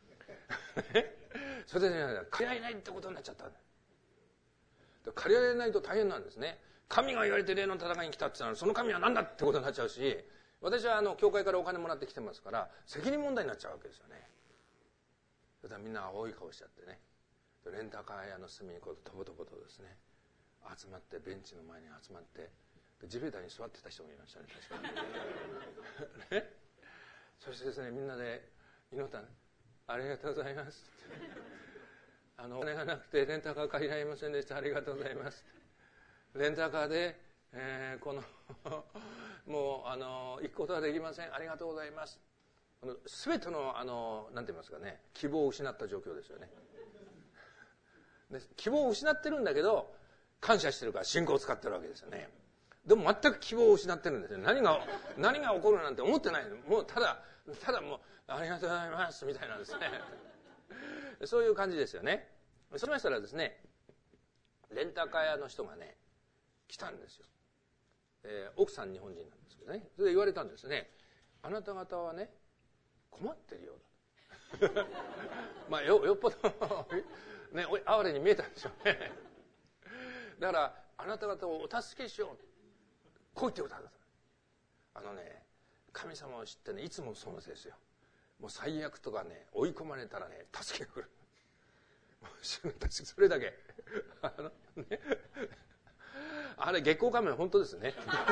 それでね、借りられないってことになっちゃった。借りられないと大変なんですね。神が言われて霊の戦いに来たって言ったら、その神は何だってことになっちゃうし、私はあの教会からお金もらってきてますから、責任問題になっちゃうわけですよね。それからみんな青い顔しちゃってね、レンタカー屋の隅にこうとぼとぼとですね、集まってベンチの前に集まって、地べたに座ってた人もいましたね、確かに。ね、そしてですね、みんなで祈ったね。ありがとうございます。あのお金がなくてレンタカー借りられませんでした。ありがとうございます。レンタカーで、えー、このもうあの行くことはできません。ありがとうございます。すべてのあのなんて言いますかね、希望を失った状況ですよね。で希望を失ってるんだけど感謝してるから信仰を使ってるわけですよね。でも全く希望を失ってるんですよ。何が何が起こるなんて思ってないの。もうただただもうありがとうございますみたいなんですね。そういう感じですよね。それしたらですね、レンタカー屋の人がね来たんですよ。えー、奥さん日本人なんですけどね。それで言われたんですね。あなた方はね困ってるようだ。まあ よ, よっぽどね哀れに見えたんでしょうね。だからあなた方をお助けしよう。こう言ってください。あのね、神様を知ってね、いつもそうですよ。もう最悪とかね、追い込まれたらね、助けが来る。それだけ。あのね、あれ月光仮面本当ですね。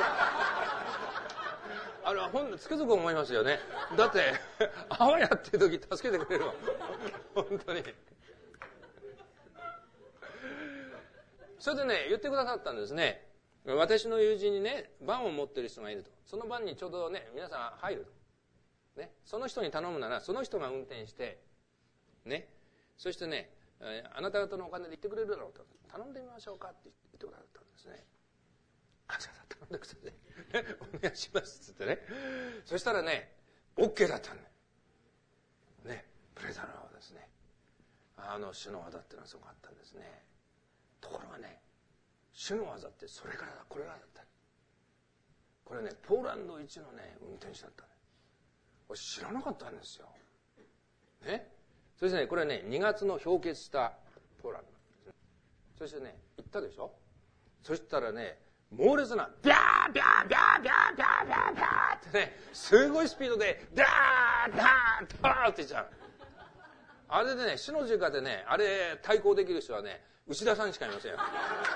あれはほんつくづく思いますよね。だってあわやっていう時助けてくれるわ。本当に。それでね言ってくださったんですね。私の友人にねバンを持ってる人がいると。そのバンにちょうどね皆さん入ると、ね、その人に頼むならその人が運転してね、そしてねあなた方のお金で行ってくれるだろうと頼んでみましょうかって言ってくださったんですね。あ、じゃあ頼んでください、ね、お願いしますって言ってね。そしたらね OK だったんだよね。プレザーはですね、あの主の技っていうのはすごかったんですね。ところがね、主の技ってそれからだこれからだった。これねポーランド一のね運転手だったね。これ知らなかったんですよね。そしてねこれねにがつの氷結したポーランドです、ね、そしてね行ったでしょ。そしたらね猛烈なビャービャービャービャービャービャービャーってねすごいスピードでダーダーダーって言っちゃう。あれでね主の十架でねあれ対抗できる人はね内田さんしかいませんよ。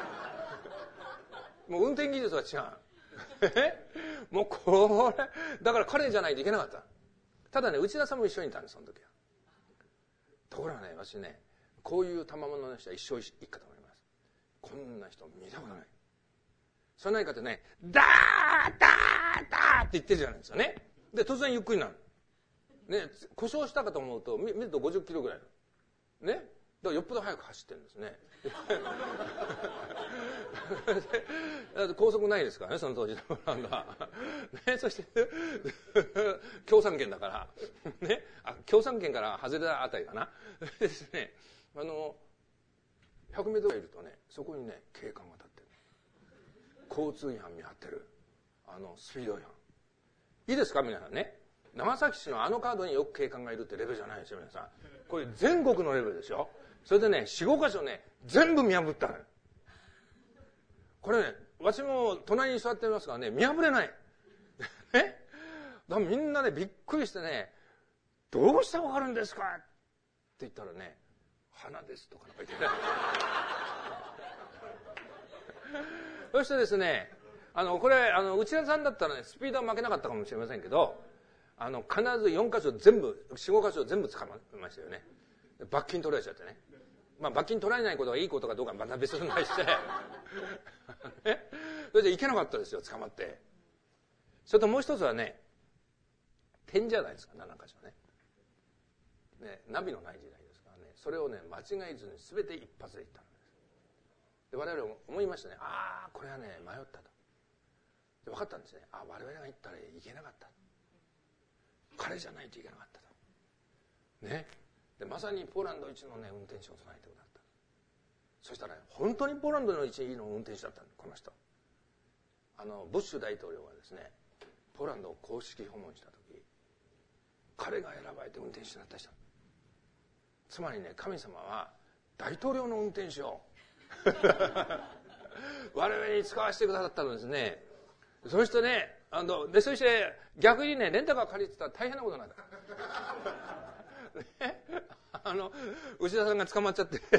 もう運転技術は違う。もうこれだから彼じゃないといけなかった。ただね内田さんも一緒にいたんですその時は。ところがね私ねこういう賜物の人は一生一家と思います。こんな人見たことない。それないかってねダーダーダーって言ってるじゃないですかね。で突然ゆっくりになるね。故障したかと思うと見るとごじゅっキロぐらいのね。だからよっぽど速く走ってるんですね。高速ないですからねその当時のポーランドは、ね、そして共産圏だからね、あ共産圏から外れたあたりかなですね。あのひゃくメートルいるとねそこにね警官が立ってる。交通違反見張ってる。あのスピード違反いいですか皆さんね。長崎市のあのカードによく警官がいるってレベルじゃないですよ皆さん。これ全国のレベルですよ。それでねよん、ごか所ね全部見破ったの。これね私も隣に座ってますからね見破れない。ね、だからみんなねびっくりしてねどうしてわかるんですかって言ったらね花ですとかなんか言ってね。そしてですねあのこれあの内田さんだったらねスピードは負けなかったかもしれませんけどあの必ずよんか所全部よん、ごか所全部捕まりましたよね。罰金取られちゃってね。まあ罰金取られないことがいいことかどうかまた別にないして、ね、それで行けなかったですよ捕まって。それともう一つはね点じゃないですかななか所ね。ねナビのない時代ですからねそれをね間違えずに全て一発で行ったんです。で我々思いましたね。ああこれはね迷ったと。で分かったんですね。あ我々が行ったらいけなかった。彼じゃないといけなかったと。ね。でまさにポーランド一のね運転手を備えてくださった。そしたら、ね、本当にポーランドの一の運転手だったのこの人。 あのブッシュ大統領がですねポーランドを公式訪問した時、彼が選ばれて運転手になった人。つまりね、神様は大統領の運転手を我々に使わせてくださったのですね。そしてね、あのでそして逆にね、レンタカー借りてたら大変なことになった。ね、あの内田さんが捕まっちゃって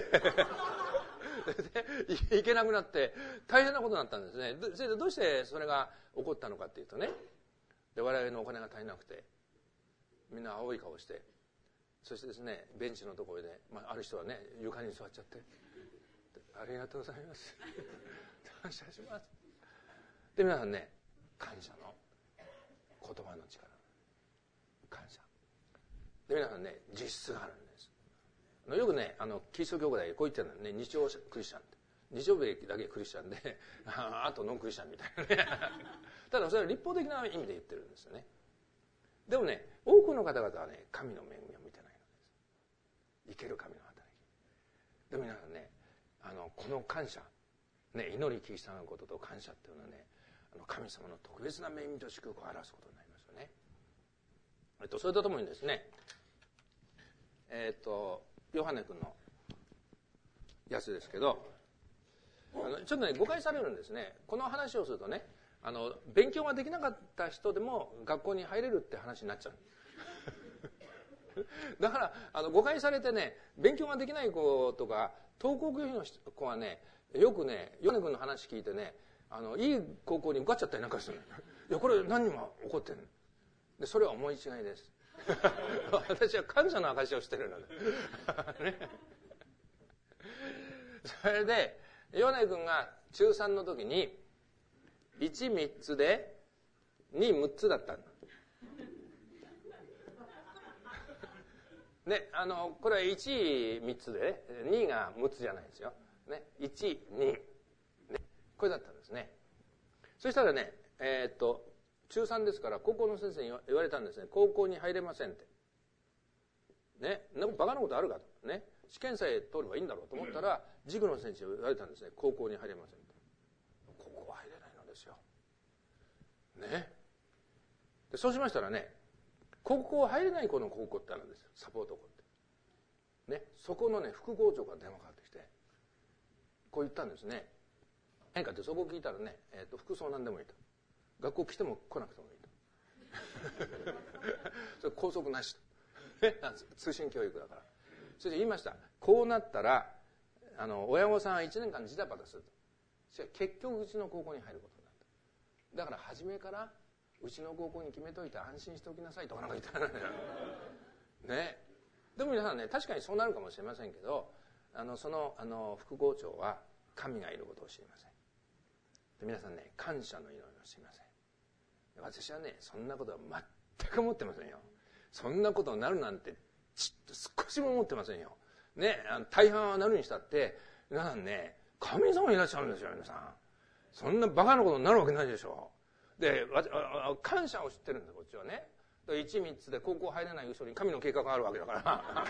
行けなくなって大変なことになったんですね。それでどうしてそれが起こったのかっていうとね、で我々のお金が足りなくて、みんな青い顔して、そしてですねベンチのところで、まあ、ある人はね床に座っちゃって、ありがとうございます感謝します。で皆さんね、感謝の言葉の力、感謝で皆さんね、実質があるんです。よくね、あのキリスト教会でこう言ってるのね、日曜クリスチャンって、日曜日だけクリスチャンであとノンクリスチャンみたいなねただそれは立法的な意味で言ってるんですよね。でもね、多くの方々はね、神の恵みを見てないのです。生ける神の働きでも皆さんね、あのこの感謝、ね、祈り聞き従うことと感謝っていうのはね、あの神様の特別な恵みと祝福を表すことになりますよね。えっと、それとともにですね、えっとヨハネ君のやつですけど、あのちょっとね誤解されるんですね。この話をするとね、あの勉強ができなかった人でも学校に入れるって話になっちゃうだからあの誤解されてね、勉強ができない子とか登校拒否の子はね、よくねヨハネ君の話聞いてね、あのいい高校に受かっちゃったりなんかするいやこれ何にも起こってるで、それは思い違いです私は感謝の証をしてるので、ね、それでヨハネ君が中さんの時にいち、みっつでに、むっつだったんだね、あのこれはいち、みっつで、ね、にがむっつじゃないですよ、ね、いち、に、ね、これだったんですね。そしたらね、えー、っと中さんですから高校の先生に言われたんですね。高校に入れませんってね、バカなことあるかとね、試験さえ通ればいいんだろうと思ったら、塾の先生に言われたんですね。高校に入れませんと。ここは入れないのですよね。でそうしましたらね、高校入れない子の高校ってあるんですよ、サポート校ってね。そこのね副校長から電話かかってきてこう言ったんですね。何かってそこを聞いたらね、えー、と服装なんでもいいと、学校来ても来なくてもいいとそれ校則なしと、ね、通信教育だから。それで言いました。こうなったらあの親御さんはいちねんかんジタバタすると。結局うちの高校に入ることになった。だから初めからうちの高校に決めといて安心しておきなさいとかなんか言ったらね。でも皆さんね、確かにそうなるかもしれませんけど、あのそのあの副校長は神がいることを知りません。で皆さんね、感謝の祈りを知りません。私はね、そんなことは全く思ってませんよ。そんなことになるなんてちっと少しも思ってませんよ。ね、あの大半はなるにしたって皆さんね、神様いらっしゃるんですよ皆さん。そんなバカなことになるわけないでしょ。で感謝を知ってるんですこっちはね。いち、みっつで高校入れない後ろに神の計画があるわけだから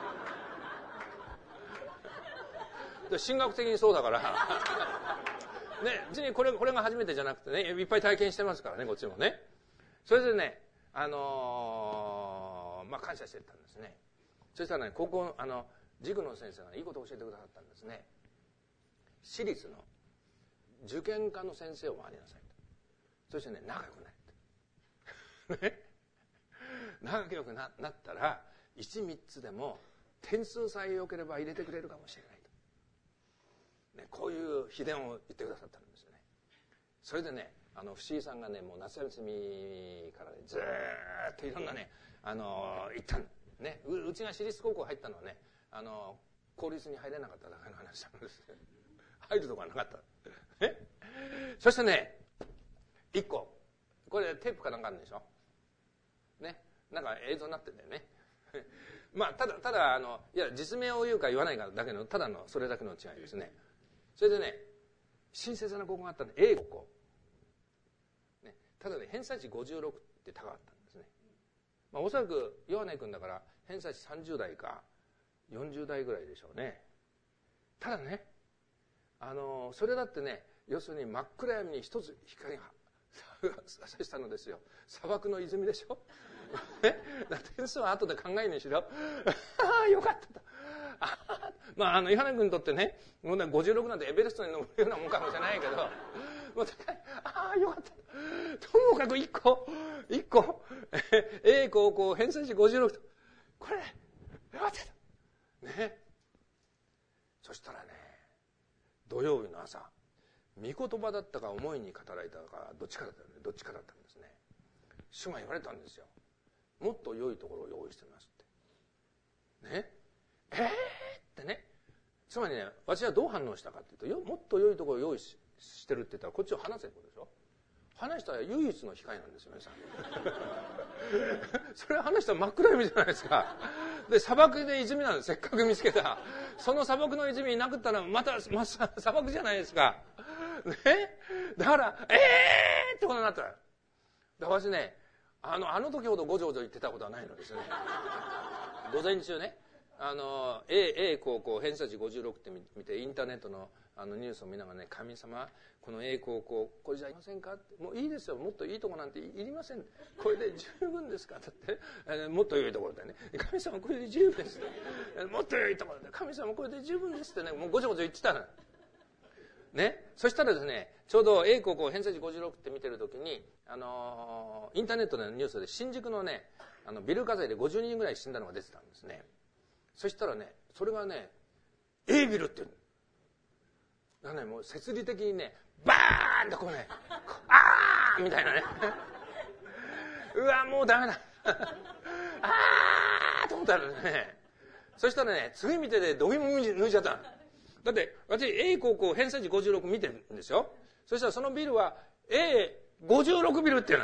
で神学的にそうだからね、別にこれこれが初めてじゃなくてね、いっぱい体験してますからねこっちもね。それでね、あのー、まあ感謝してたんですね。そしたらね、高校あの塾の先生がいいことを教えてくださったんですね。私立の受験科の先生を回りなさいと。そしてね、仲良くなるね、仲良く な, なったらいち、みっつでも点数さえ良ければ入れてくれるかもしれないと、ね、こういう秘伝を言ってくださったんですよね。それでね、あの伏井さんがね、もう夏休みからねずーっといろんなね、あの行ったんね、う, うちが私立高校入ったのはね、あの公立に入れなかっただけの話なんです入るとこはなかったね。そしてね、いっここれテープかなんかあるんでしょね、なんか映像になってんだよねまあただただあのいや実名を言うか言わないかだけのただのそれだけの違いですね。それでね、親切な高校があったんで A 高校、ね、ただね偏差値ごじゅうろくって高かったんですね。まあ、おそらくヨハネ君だから偏差値さんじゅう代かよんじゅう代ぐらいでしょうね。ただね、あのそれだってね要するに真っ暗闇に一つ光が差したのですよ。砂漠の泉でしょ点数は後で考えにしろああよかったとまああの伊原君にとってねごじゅうろくなんてエベレストに登るようなもんかもしれないけどもう高いああよかったともかく一個一個 A 高校偏差値ごじゅうろくとこれよかったね。そしたらね土曜日の朝御言葉だったか思いに語られたかどっちかだったどっちかだったんですね。主が言われたんですよ。もっと良いところを用意してますってね。えーってね。つまりね私はどう反応したかっていうともっと良いところを用意 し, してるって言ったらこっちを話せることでしょ。話したら唯一の光なんですよねそれは話したら真っ暗闇じゃないですか。で砂漠で泉なんです。せっかく見つけたその砂漠の泉いなくったらまた、ま、砂漠じゃないですかね。だからえーってことになったら私ねあのあの時ほどごじょごじょ言ってたことはないのですね。午前中ねあの A, A 高校偏差値ごじゅうろくって見てインターネットのあのニュースを見ながらね神様この A 高校これじゃいませんかもういいですよもっといいとこなんていりませんこれで十分ですかだって、えー、もっと良いところでね神様これで十分です、えー、もっと良いところで神様これで十分ですってねもうごちょごちょ言ってたのね。そしたらですねちょうど A 高校偏差値ごじゅうろくって見てる時に、あのー、インターネットのニュースで新宿のねあのビル火災でごじゅうにんぐらい死んだのが出てたんですね。そしたらねそれがね A ビルっていうだからねもう設理的にねバーンとこうねあーみたいなねうわもうダメだあーと思ったらねそしたらね次見てでどぎも抜いちゃっただって私 A 高校偏差値ごじゅうろく見てるんですよ。そしたらそのビルは エーごじゅうろく ビルっていうの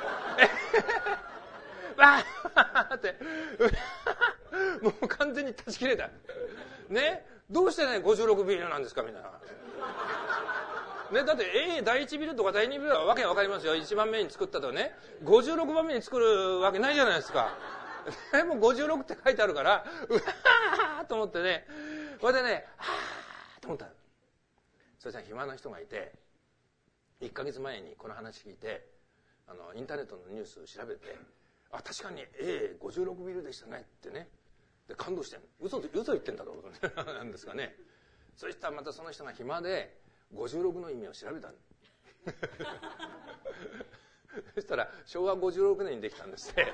わーってもう完全に断ち切れたね。どうしてねごじゅうろくビルなんですかみんなね、だって A 第一ビルとか第二ビルはわけわかりますよ。いちばんめに作ったとねごじゅうろくばんめに作るわけないじゃないですか。でもごじゅうろくって書いてあるからうわーと思ってねそれでねはーと思った。そしたら暇な人がいていっかげつまえにこの話聞いてあのインターネットのニュースを調べてあ確かに エーごじゅうろく ビルでしたねってねで感動して嘘嘘言ってんだろうなんですかね。そしたらまたその人が暇でごじゅうろくの意味を調べたそしたらしょうわごじゅうろくねんにできたんですって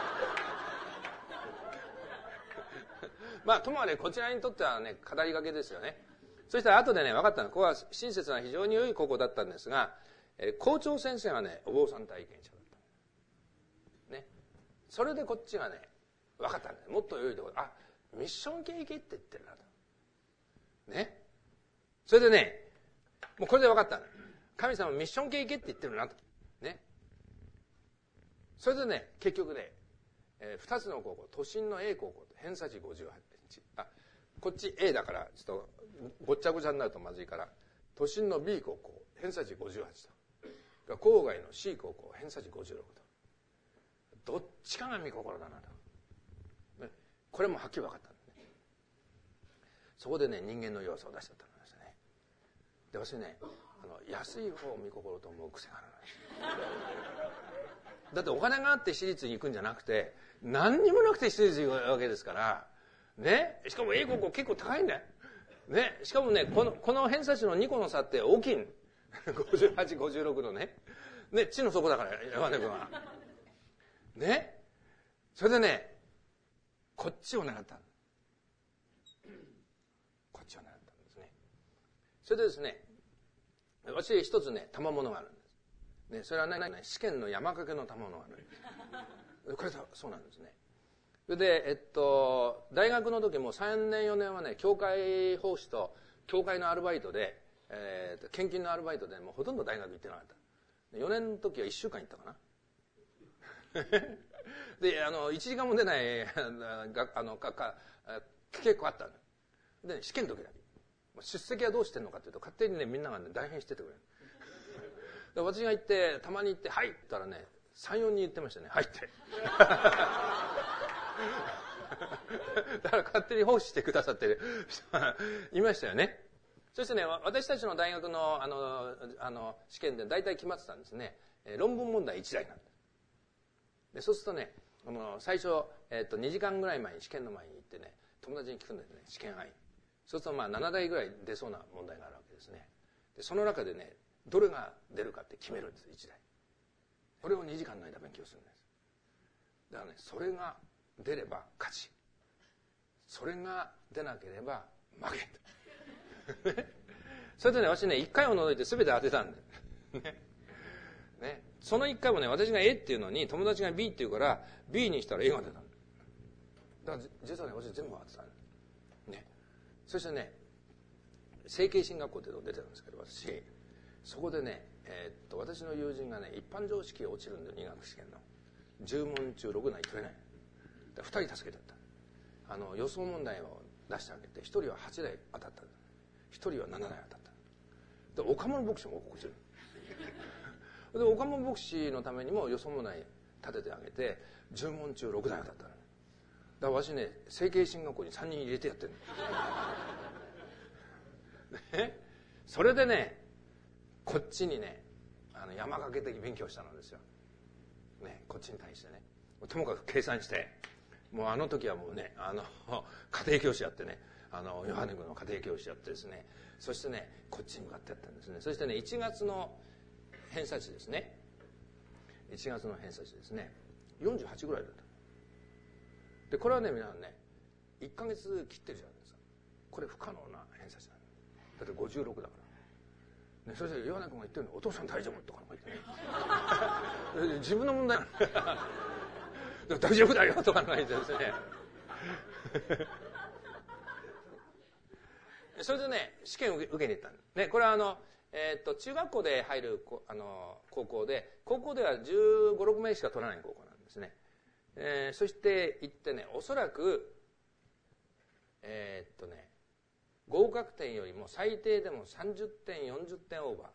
まあともあれこちらにとってはね語りがけですよね。そしたら後でね分かったのここは親切な非常に良い高校だったんですが、えー、校長先生はねお坊さん体験者だったね。それでこっちがね分かったんだよ。もっと良いところあミッション経験って言ってるなとね。それでねもうこれで分かったの。神様ミッション経験って言ってるなとね。それでね結局ね、えー、ふたつの高校都心の A 高校と偏差値ごじゅうはちあこっち A だからちょっとごっちゃごちゃになるとまずいから都心の B 高校偏差値ごじゅうはちと郊外の C 高校偏差値ごじゅうろくとどっちかが御心だなと、ね、これもはっきり分かったんでね。そこでね人間の弱さを出しちゃったんですね。で私ねあの安い方を御心と思う癖があるのですだってお金があって私立に行くんじゃなくて何にもなくて私立に行くわけですからね。しかも A 高校結構高いんだよね。しかもねこのこの偏差値のにこの差って大きいごじゅうはち、ごじゅうろくのねね地の底だから山根君はね。それでねこっちを狙ったこっちを狙ったんですね。それでですね私一つね賜物があるんです、ね、それは何、ね、試験の山かけの賜物があるんですこれそうなんですね。それで、えっと、大学の時もさんねんよねんはね教会奉仕と教会のアルバイトで、えー、献金のアルバイトでもうほとんど大学行ってなかった。よねんの時はいっしゅうかん行ったかなであのいちじかんも出ないあのかか結構あったので、ね、試験の時だけ出席はどうしてんのかというと勝手にねみんながね代返しててくれるで私が行ってたまに行って「はい」って言ったらねさん、よにん言ってましたね「はい」ってだから勝手に奉仕してくださってる人がいましたよね。 そしてね、私たちの大学のあのあの試験で大体決まってたんですね。論文問題いちだいなんです。でそうするとね、あの最初、えー、とにじかんぐらい前に試験の前に行ってね、友達に聞くんですね、試験範囲。そうするとまあななだいぐらい出そうな問題があるわけですね。でその中でね、どれが出るかって決めるんです、いちだい。これをにじかんの間勉強するんです。だからね、それが出れば勝ち、それが出なければ負けそれでね、私ね、いっかいを除いて全て当てたんでねね、そのいっかいもね、私が A っていうのに友達が B って言うから B にしたら A が出たんだ。だから実はね、私全部当てたんだね。そしてね、成蹊進学校っていうのが出てるんですけど、私そこでね、えー、っと私の友人がね、一般常識落ちるんで、入学試験のじゅうもん中ろくだい取れない。ふたり助けてやった。あの予想問題を出してあげて、ひとりははちだい当たった、ひとりはななだい当たった。で岡本牧師も落ちるで岡本牧師のためにも予想問題立ててあげて、じゅうもん中ろくだい当たったの。だから私ね、成蹊進学校にさんにん入れてやってるのね。それでね、こっちにね、あの山かけ的勉強したのですよ、ね、こっちに対してね。ともかく計算して、もうあの時はもうね、あの家庭教師やってね、あのヨハネ君の家庭教師やってですね、そしてね、こっちに向かってやったんですね。そしてね、いちがつの偏差値ですね、いちがつの偏差値ですね、よんじゅうはちぐらいだった。でこれはね、皆さんね、いっかげつ切ってるじゃないですか。これ不可能な偏差値だ。だってごじゅうろくだから、ね、そしてヨハネ君が言ってるの、お父さん大丈夫とか言ってね自分の問題大丈夫だよとか言ってですねそれでね、試験を受けに行ったんです、ね、これはあの、えー、っと中学校で入るあの高校で、高校ではじゅうご、ろくめいしか取らない高校なんですね。えー、そして行ってね、おそらくえー、っとね合格点よりも最低でもさんじゅってんよんじゅってんオーバー、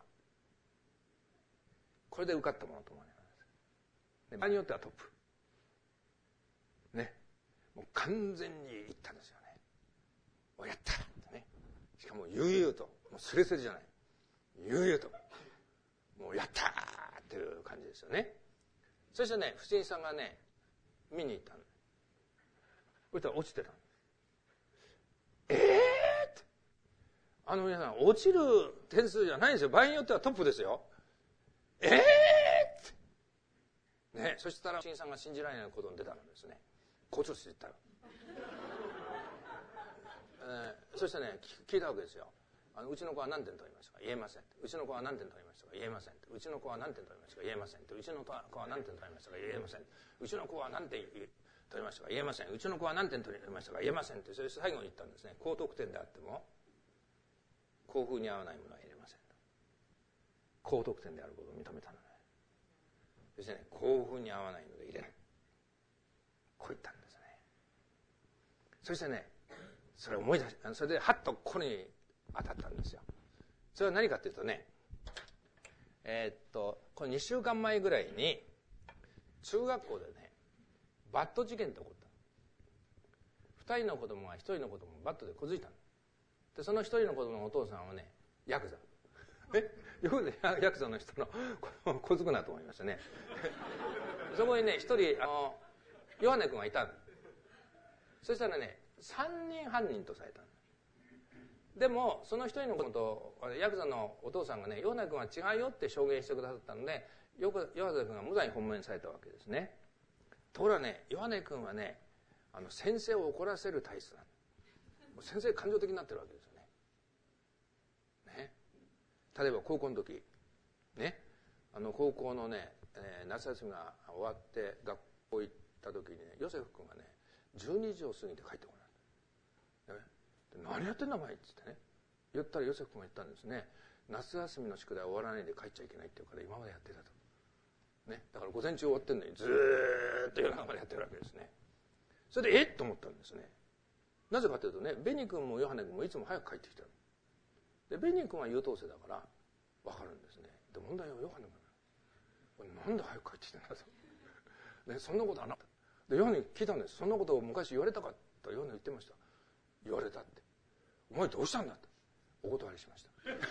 これで受かったものと思われます。場合によってはトップね、もう完全にいったんですよね。おやったってね、しかも悠々と、もうスレスレじゃない、悠々ともうやったーっていう感じですよね。そしてね、藤井さんがね見に行ったの。そしたら落ちてたの。えーってあの皆さん、落ちる点数じゃないんですよ。場合によってはトップですよ。えーってね、そしたら藤井さんが信じられないことに出たのですね。校長室行ったら、えー、そしてね、聞いたわけですよ。あのうちの子は何点取りましたか、言えません。うちの子は何点取りましたか、言えません。うちの子は何点取りましたか、言えません。うちの子は何点取りましたか、言えません。うちの子は何点取りましたか、言えません。うちの子は何点取りましたか、言えませんって、それ最後に言ったんですね。高得点であっても校風に合わないものは入れませんと。高得点であることを認めたのね。そしてね、校風に合わないので入れない、こう言ったんですね。そしてね、それを思い出し、それでハッとここに当たったんですよ。それは何かっていうとね、えー、っとこれにしゅうかんまえぐらいに中学校でね、バット事件って起こった。ふたりの子供がひとりの子供をバットで小突いたので、そのひとりの子供のお父さんはね、ヤクザえよくヤクザの人の小突くなと思いましたねそこにね、ひとりあのヨハネ君がいたの。そしたらね、さんにんはんにんとされたの。でもそのひとりの子とヤクザのお父さんがね、ヨハネ君は違うよって証言してくださったので、ヨハネ君が無罪放免されたわけですね。ところがね、ヨハネ君はね、あの先生を怒らせる体質なの。先生感情的になってるわけですよね。ね、例えば高校の時ね、あの高校のね、えー、夏休みが終わって学校行った時にね、ヨセフ君がねじゅうにじを過ぎて帰ってこない、ね、で何やってんだお前っつってね言ったら、ヨセフ君が言ったんですね。夏休みの宿題終わらないで帰っちゃいけないって言うから今までやってたと、ね、だから午前中終わってんのにずーっと夜中までやってるわけですね。それでえっと思ったんですね。なぜかというとね、ベニ君もヨハネ君もいつも早く帰ってきてる。でベニ君は優等生だから分かるんですね。で問題はヨハネ君、なんで早く帰ってきてんだと、ね、そんなことはなかった。でヨハネに聞いたんです。そんなことを昔言われたかと。ヨハネ言ってました。言われたって。お前どうしたんだと。 お断りしました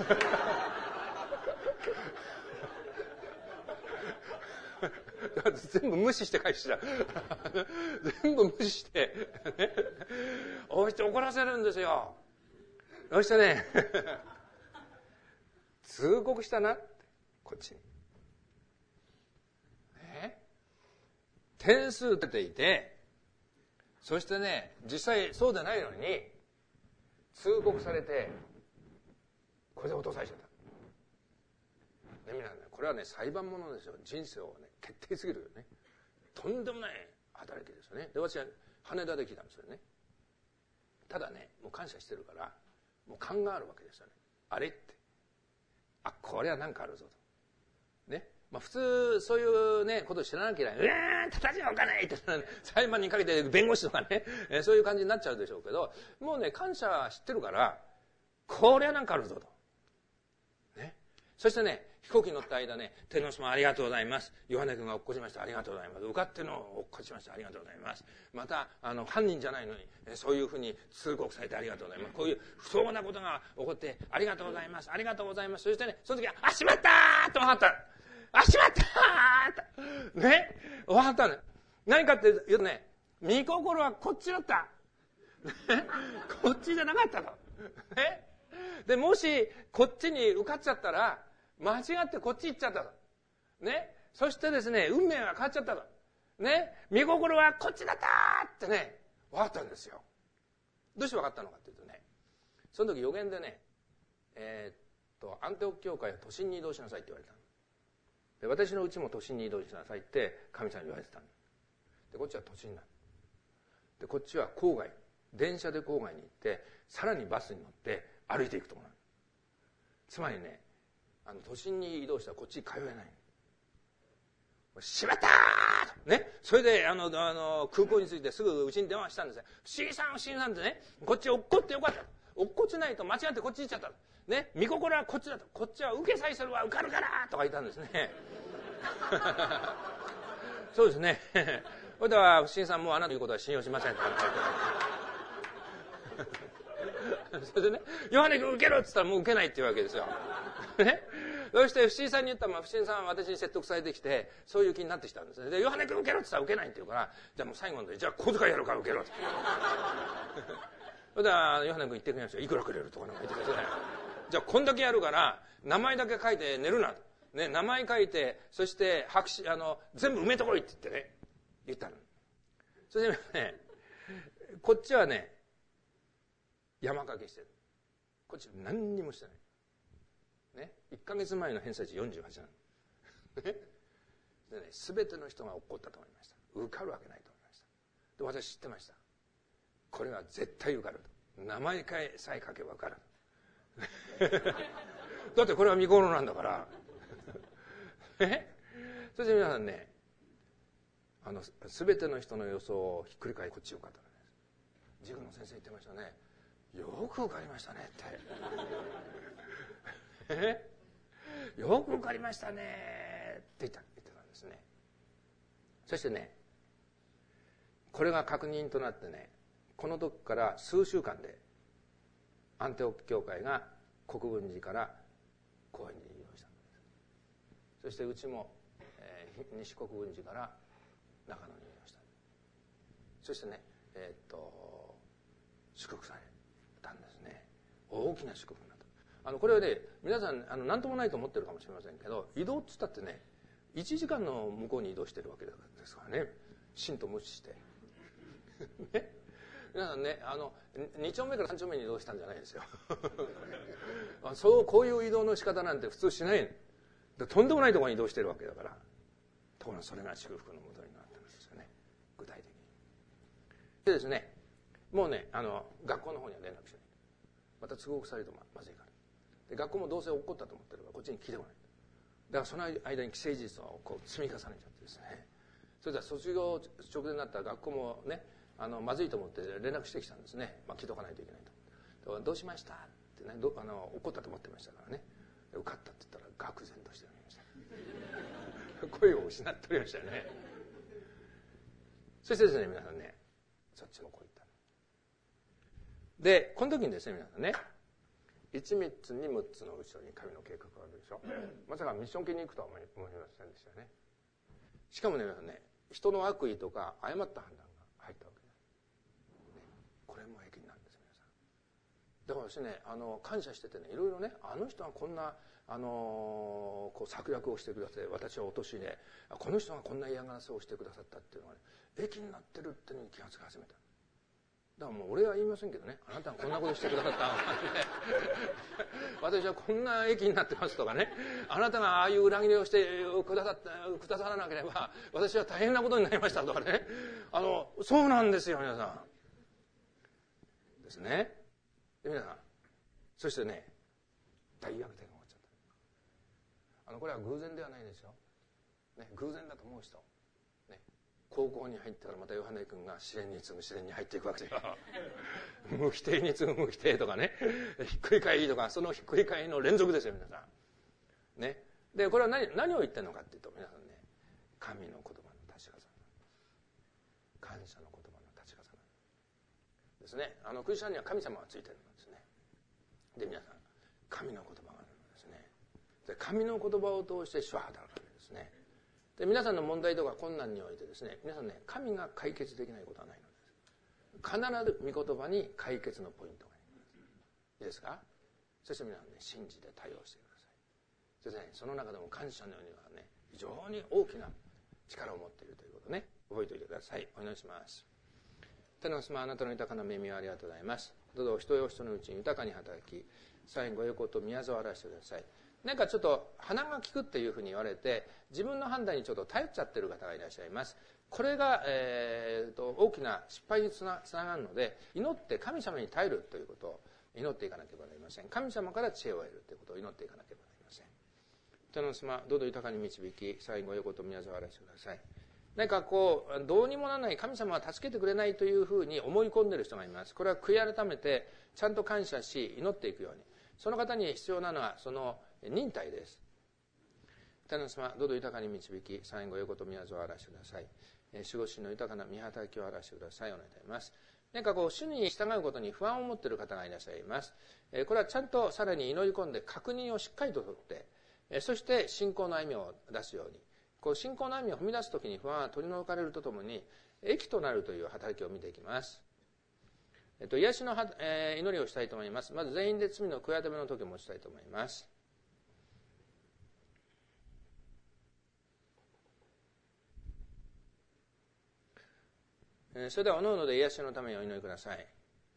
全部無視して返した全部無視してね、おして怒らせるんですよ。そしてね通告したなってこっちに、ね、点数出ていて、そしてね実際そうでないのに通告されて、これで落とされちゃった、ね、皆さんね、これはね裁判ものですよ。人生をね決定すぎるよね。とんでもない働きですよね。で私は羽田で来たんですよね。ただねもう感謝してるからもう勘があるわけですよね。あれって、あこれは何かあるぞとね。まあ、普通そういうねことを知らなきゃいけない、うわーたたじゃおかないって、ね、裁判にかけて弁護士とかね、えー、そういう感じになっちゃうでしょうけど、もうね感謝知ってるからこれは何かあるぞと、ね、そしてね飛行機に乗った間ね、天皇様ありがとうございます、ヨハネ君が落っこちましたありがとうございます、受かっての落っこちましたありがとうございます、またあの犯人じゃないのにそういうふうに通告されてありがとうございます、こういう不相なことが起こってありがとうございますありがとうございます。そしてねその時はあしまったーと分かった、あしまったーとね分かったね。何かって言うとね、見心はこっちだった、ね、こっちじゃなかったと、ね、でもしこっちに受かっちゃったら間違ってこっち行っちゃったと、ね、そしてですね運命が変わっちゃったと、ね、見心はこっちだったってね分かったんですよ。どうして分かったのかっていうとね、その時予言でね、えー、っとアンテオキ教会は都心に移動しなさいって言われたので、私のうちも都心に移動しなさいって神様に言われてたので、こっちは都心なので、こっちは郊外、電車で郊外に行ってさらにバスに乗って歩いていくところなの。つまりねあの都心に移動したらこっちに通えない。しまったーね、それであのあの空港に着いてすぐうちに電話したんですよ。不思議さん不思議さんってね、こっち落っこってよかった、落っこちないと間違ってこっち行っちゃったね、見心はこっちだと、こっちは受けさえすれば受かるからとか言ったんですねそうですねそれでは不思議さんもうあなたの言うことは信用しませんとかそれでね、ヨハネ君受けろって言ったらもう受けないっていうわけですよね、そして不思議さんに言ったら、まあ、不思議さんは私に説得されてきてそういう気になってきたんですね。でヨハネ君受けろって言ったら受けないって言うから、じゃあもう最後のでじゃあ小遣いやるから受けろってそれではヨハネ君言ってくれましたよ、いくらくれるとかなんか言ってくださいじゃあこんだけやるから名前だけ書いて寝るなと、ね、名前書いてそして白紙あの全部埋めとこいって言ってね言ったの。それでねこっちはね山かけしてる、こっち何にもしてないね、いっかげつまえの偏差値よんじゅうはちなのでね、全ての人が落っこったと思いました。受かるわけないと思いました。で私知ってました、これは絶対受かると、名前さえ書けば受かるだってこれは見頃なんだからえそして皆さんね、あの全ての人の予想をひっくり返りこっち受かったんです。塾の先生言ってましたね、よく受かりましたねってえよく受かりましたねって言った言ってたんですね。そしてねこれが確認となってね、この時から数週間でアンテオキ教会が国分寺から高円寺に移動したんです。そしてうちも、えー、西国分寺から中野に移動した。そしてねえー、っと祝福されたんですね。大きな祝福になった。あのこれはね皆さんあの何ともないと思ってるかもしれませんけど、移動っつったってねいちじかんの向こうに移動してるわけですからね、信と無視してね、皆さんねあのに丁目からさん丁目に移動したんじゃないですよそうこういう移動の仕方なんて普通しないで、とんでもないところに移動してるわけだから、ところがそれが祝福のもとになったんですよね、具体的に。でですねもうねあの学校の方には連絡しない、また通告されるとままずいから、で学校もどうせ起こったと思ってるからこっちに来てこない、だからその間に既成事実をこう積み重ねちゃってですね、それでは卒業直前になったら学校もねあのまずいと思って連絡してきたんですね、まあ、来とかないといけないと。どうしましたってね、どあの怒ったと思ってましたからね、受かったって言ったら愕然としておりました声を失っておりましたよね。そしてですね皆さんねそっちもこう言ったで、この時にですね皆さんね、 いちみっつにむっつの後ろに神の計画があるでしょ。まさかミッション系に行くとは思いませんでしたよね。しかもね、皆さんね、人の悪意とか誤った判断が入ったわけです、ね、これも益なんです、皆さん。だから私ね、あの感謝しててね、いろいろね、あの人はこんなあのこう策略をしてくださって、私はお年で、この人がこんな嫌がらせをしてくださったっていうのがね、益になってるっていうのに気がつき始めた。だからもう俺は言いませんけどね、あなたがこんなことしてくださった私はこんな益になってますとかね、あなたがああいう裏切りをしてくださったくださらなければ私は大変なことになりましたとかね、あのそうなんですよ、皆さんですね。で皆さん、そしてね、大逆転が起こっちゃった。あのこれは偶然ではないですよ、ね、偶然だと思う人、ね、高校に入ってからまたヨハネ君が試練に次ぐ試練に入っていくわけですよ無規定に次ぐ無規定とかね、ひっくり返りとか、そのひっくり返りの連続ですよ、皆さんね。でこれは 何, 何を言ってるのかっていうと、皆さんね、神の言葉の確かさ感謝の言葉の確かさですね。あのクリスチャンには神様がついてるんですね。で皆さん、神の言葉があるんですね。で神の言葉を通して主は働かれるんですね。で皆さんの問題とか困難においてですね、皆さんね、神が解決できないことはないのです。必ず御言葉に解決のポイントがあります。いいですか。そして皆さんね、信じて対応してください。そしてね、その中でも感謝のようにはね、非常に大きな力を持っているということをね、覚えておいてください。お祈りします。天のお住まい、あなたの豊かな恵みをありがとうございます。どうぞ人よ人のうちに豊かに働き、最後ご横と宮沢を表してください。なんかちょっと鼻が利くっていうふうに言われて、自分の判断にちょっと頼っちゃってる方がいらっしゃいます。これが、えー、と大きな失敗につ な, つながるので、祈って神様に頼るということを祈っていかなければなりません。神様から知恵を得るということを祈っていかなければなりません。天のお住まい、どうぞ豊かに導き、最後ご横と宮沢を表してください。何かこうどうにもならない、神様は助けてくれないというふうに思い込んでいる人がいます。これは悔い改めてちゃんと感謝し祈っていくように、その方に必要なのはその忍耐です。天のお住まい、どうぞ豊かに導き、最後横と宮沢を表してください。守護神の豊かな御働きを表してください。お願いいたします。何かこう主に従うことに不安を持っている方がいらっしゃいます。これはちゃんとさらに祈り込んで確認をしっかりと取って、そして信仰の歩みを出すように、こう信仰の歩みを踏み出すときに不安は取り除かれるとともに益となるという働きを見ていきます。えっと、癒しの、えー、祈りをしたいと思います。まず全員で罪の悔い改めの時を持ちたいと思います。えー、それではおのおので癒しのためにお祈りください。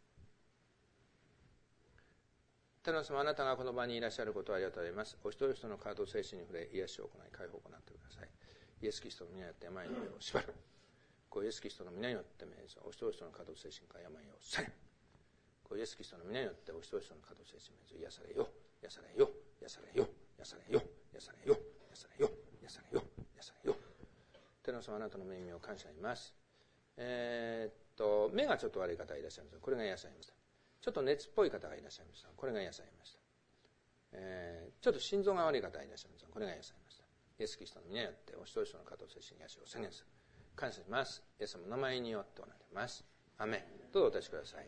天のお住まい、あなたがこの場にいらっしゃることをありがとうございます。お一人一人の体と精神に触れ、癒しを行い、解放を行ってください。イエス・キリストの皆によって病の上を縛る。こうイエス・キリストの皆によって命ず、お一人一人の体と精神から病を去れ。こうイエス・キリストの皆によってお一人一人の体と精神を命ず、癒されよ、癒されよ、癒されよ、癒されよ、癒されよ、癒されよ、癒されよ、癒されよ。天のお住まい、あなたの恵みを感謝します。えー、っと目がちょっと悪い方がいらっしゃいます。これが癒されました。ちょっと熱っぽい方がいらっしゃいました。これが癒されました。えー、ちょっと心臓が悪い方がいらっしゃいます。これが癒されました。イエス・キリストの皆によってお一人一人の体と精神に癒しを宣言する。感謝します。イエス様の名前によってお願いします。アメン。どうぞお立ちください。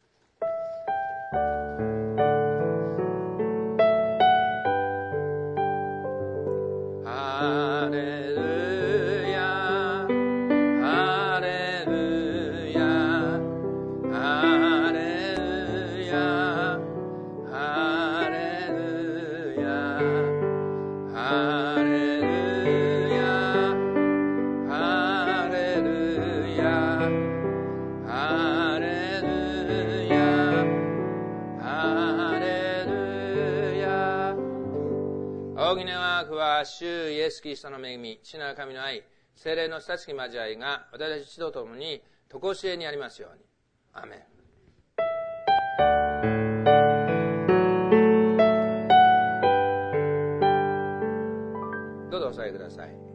ハレルヤ、ハレルヤ、ハレルヤ、ハレルヤ、ハレルヤ、ハレルヤ、ハレルヤ、ハレルヤ。大きなワークは主イエス・キリストの恵み、父なる神の愛、聖霊の親しき交わりが私たち一同ともに常しえにありますように。アーメン。どうぞお下げください。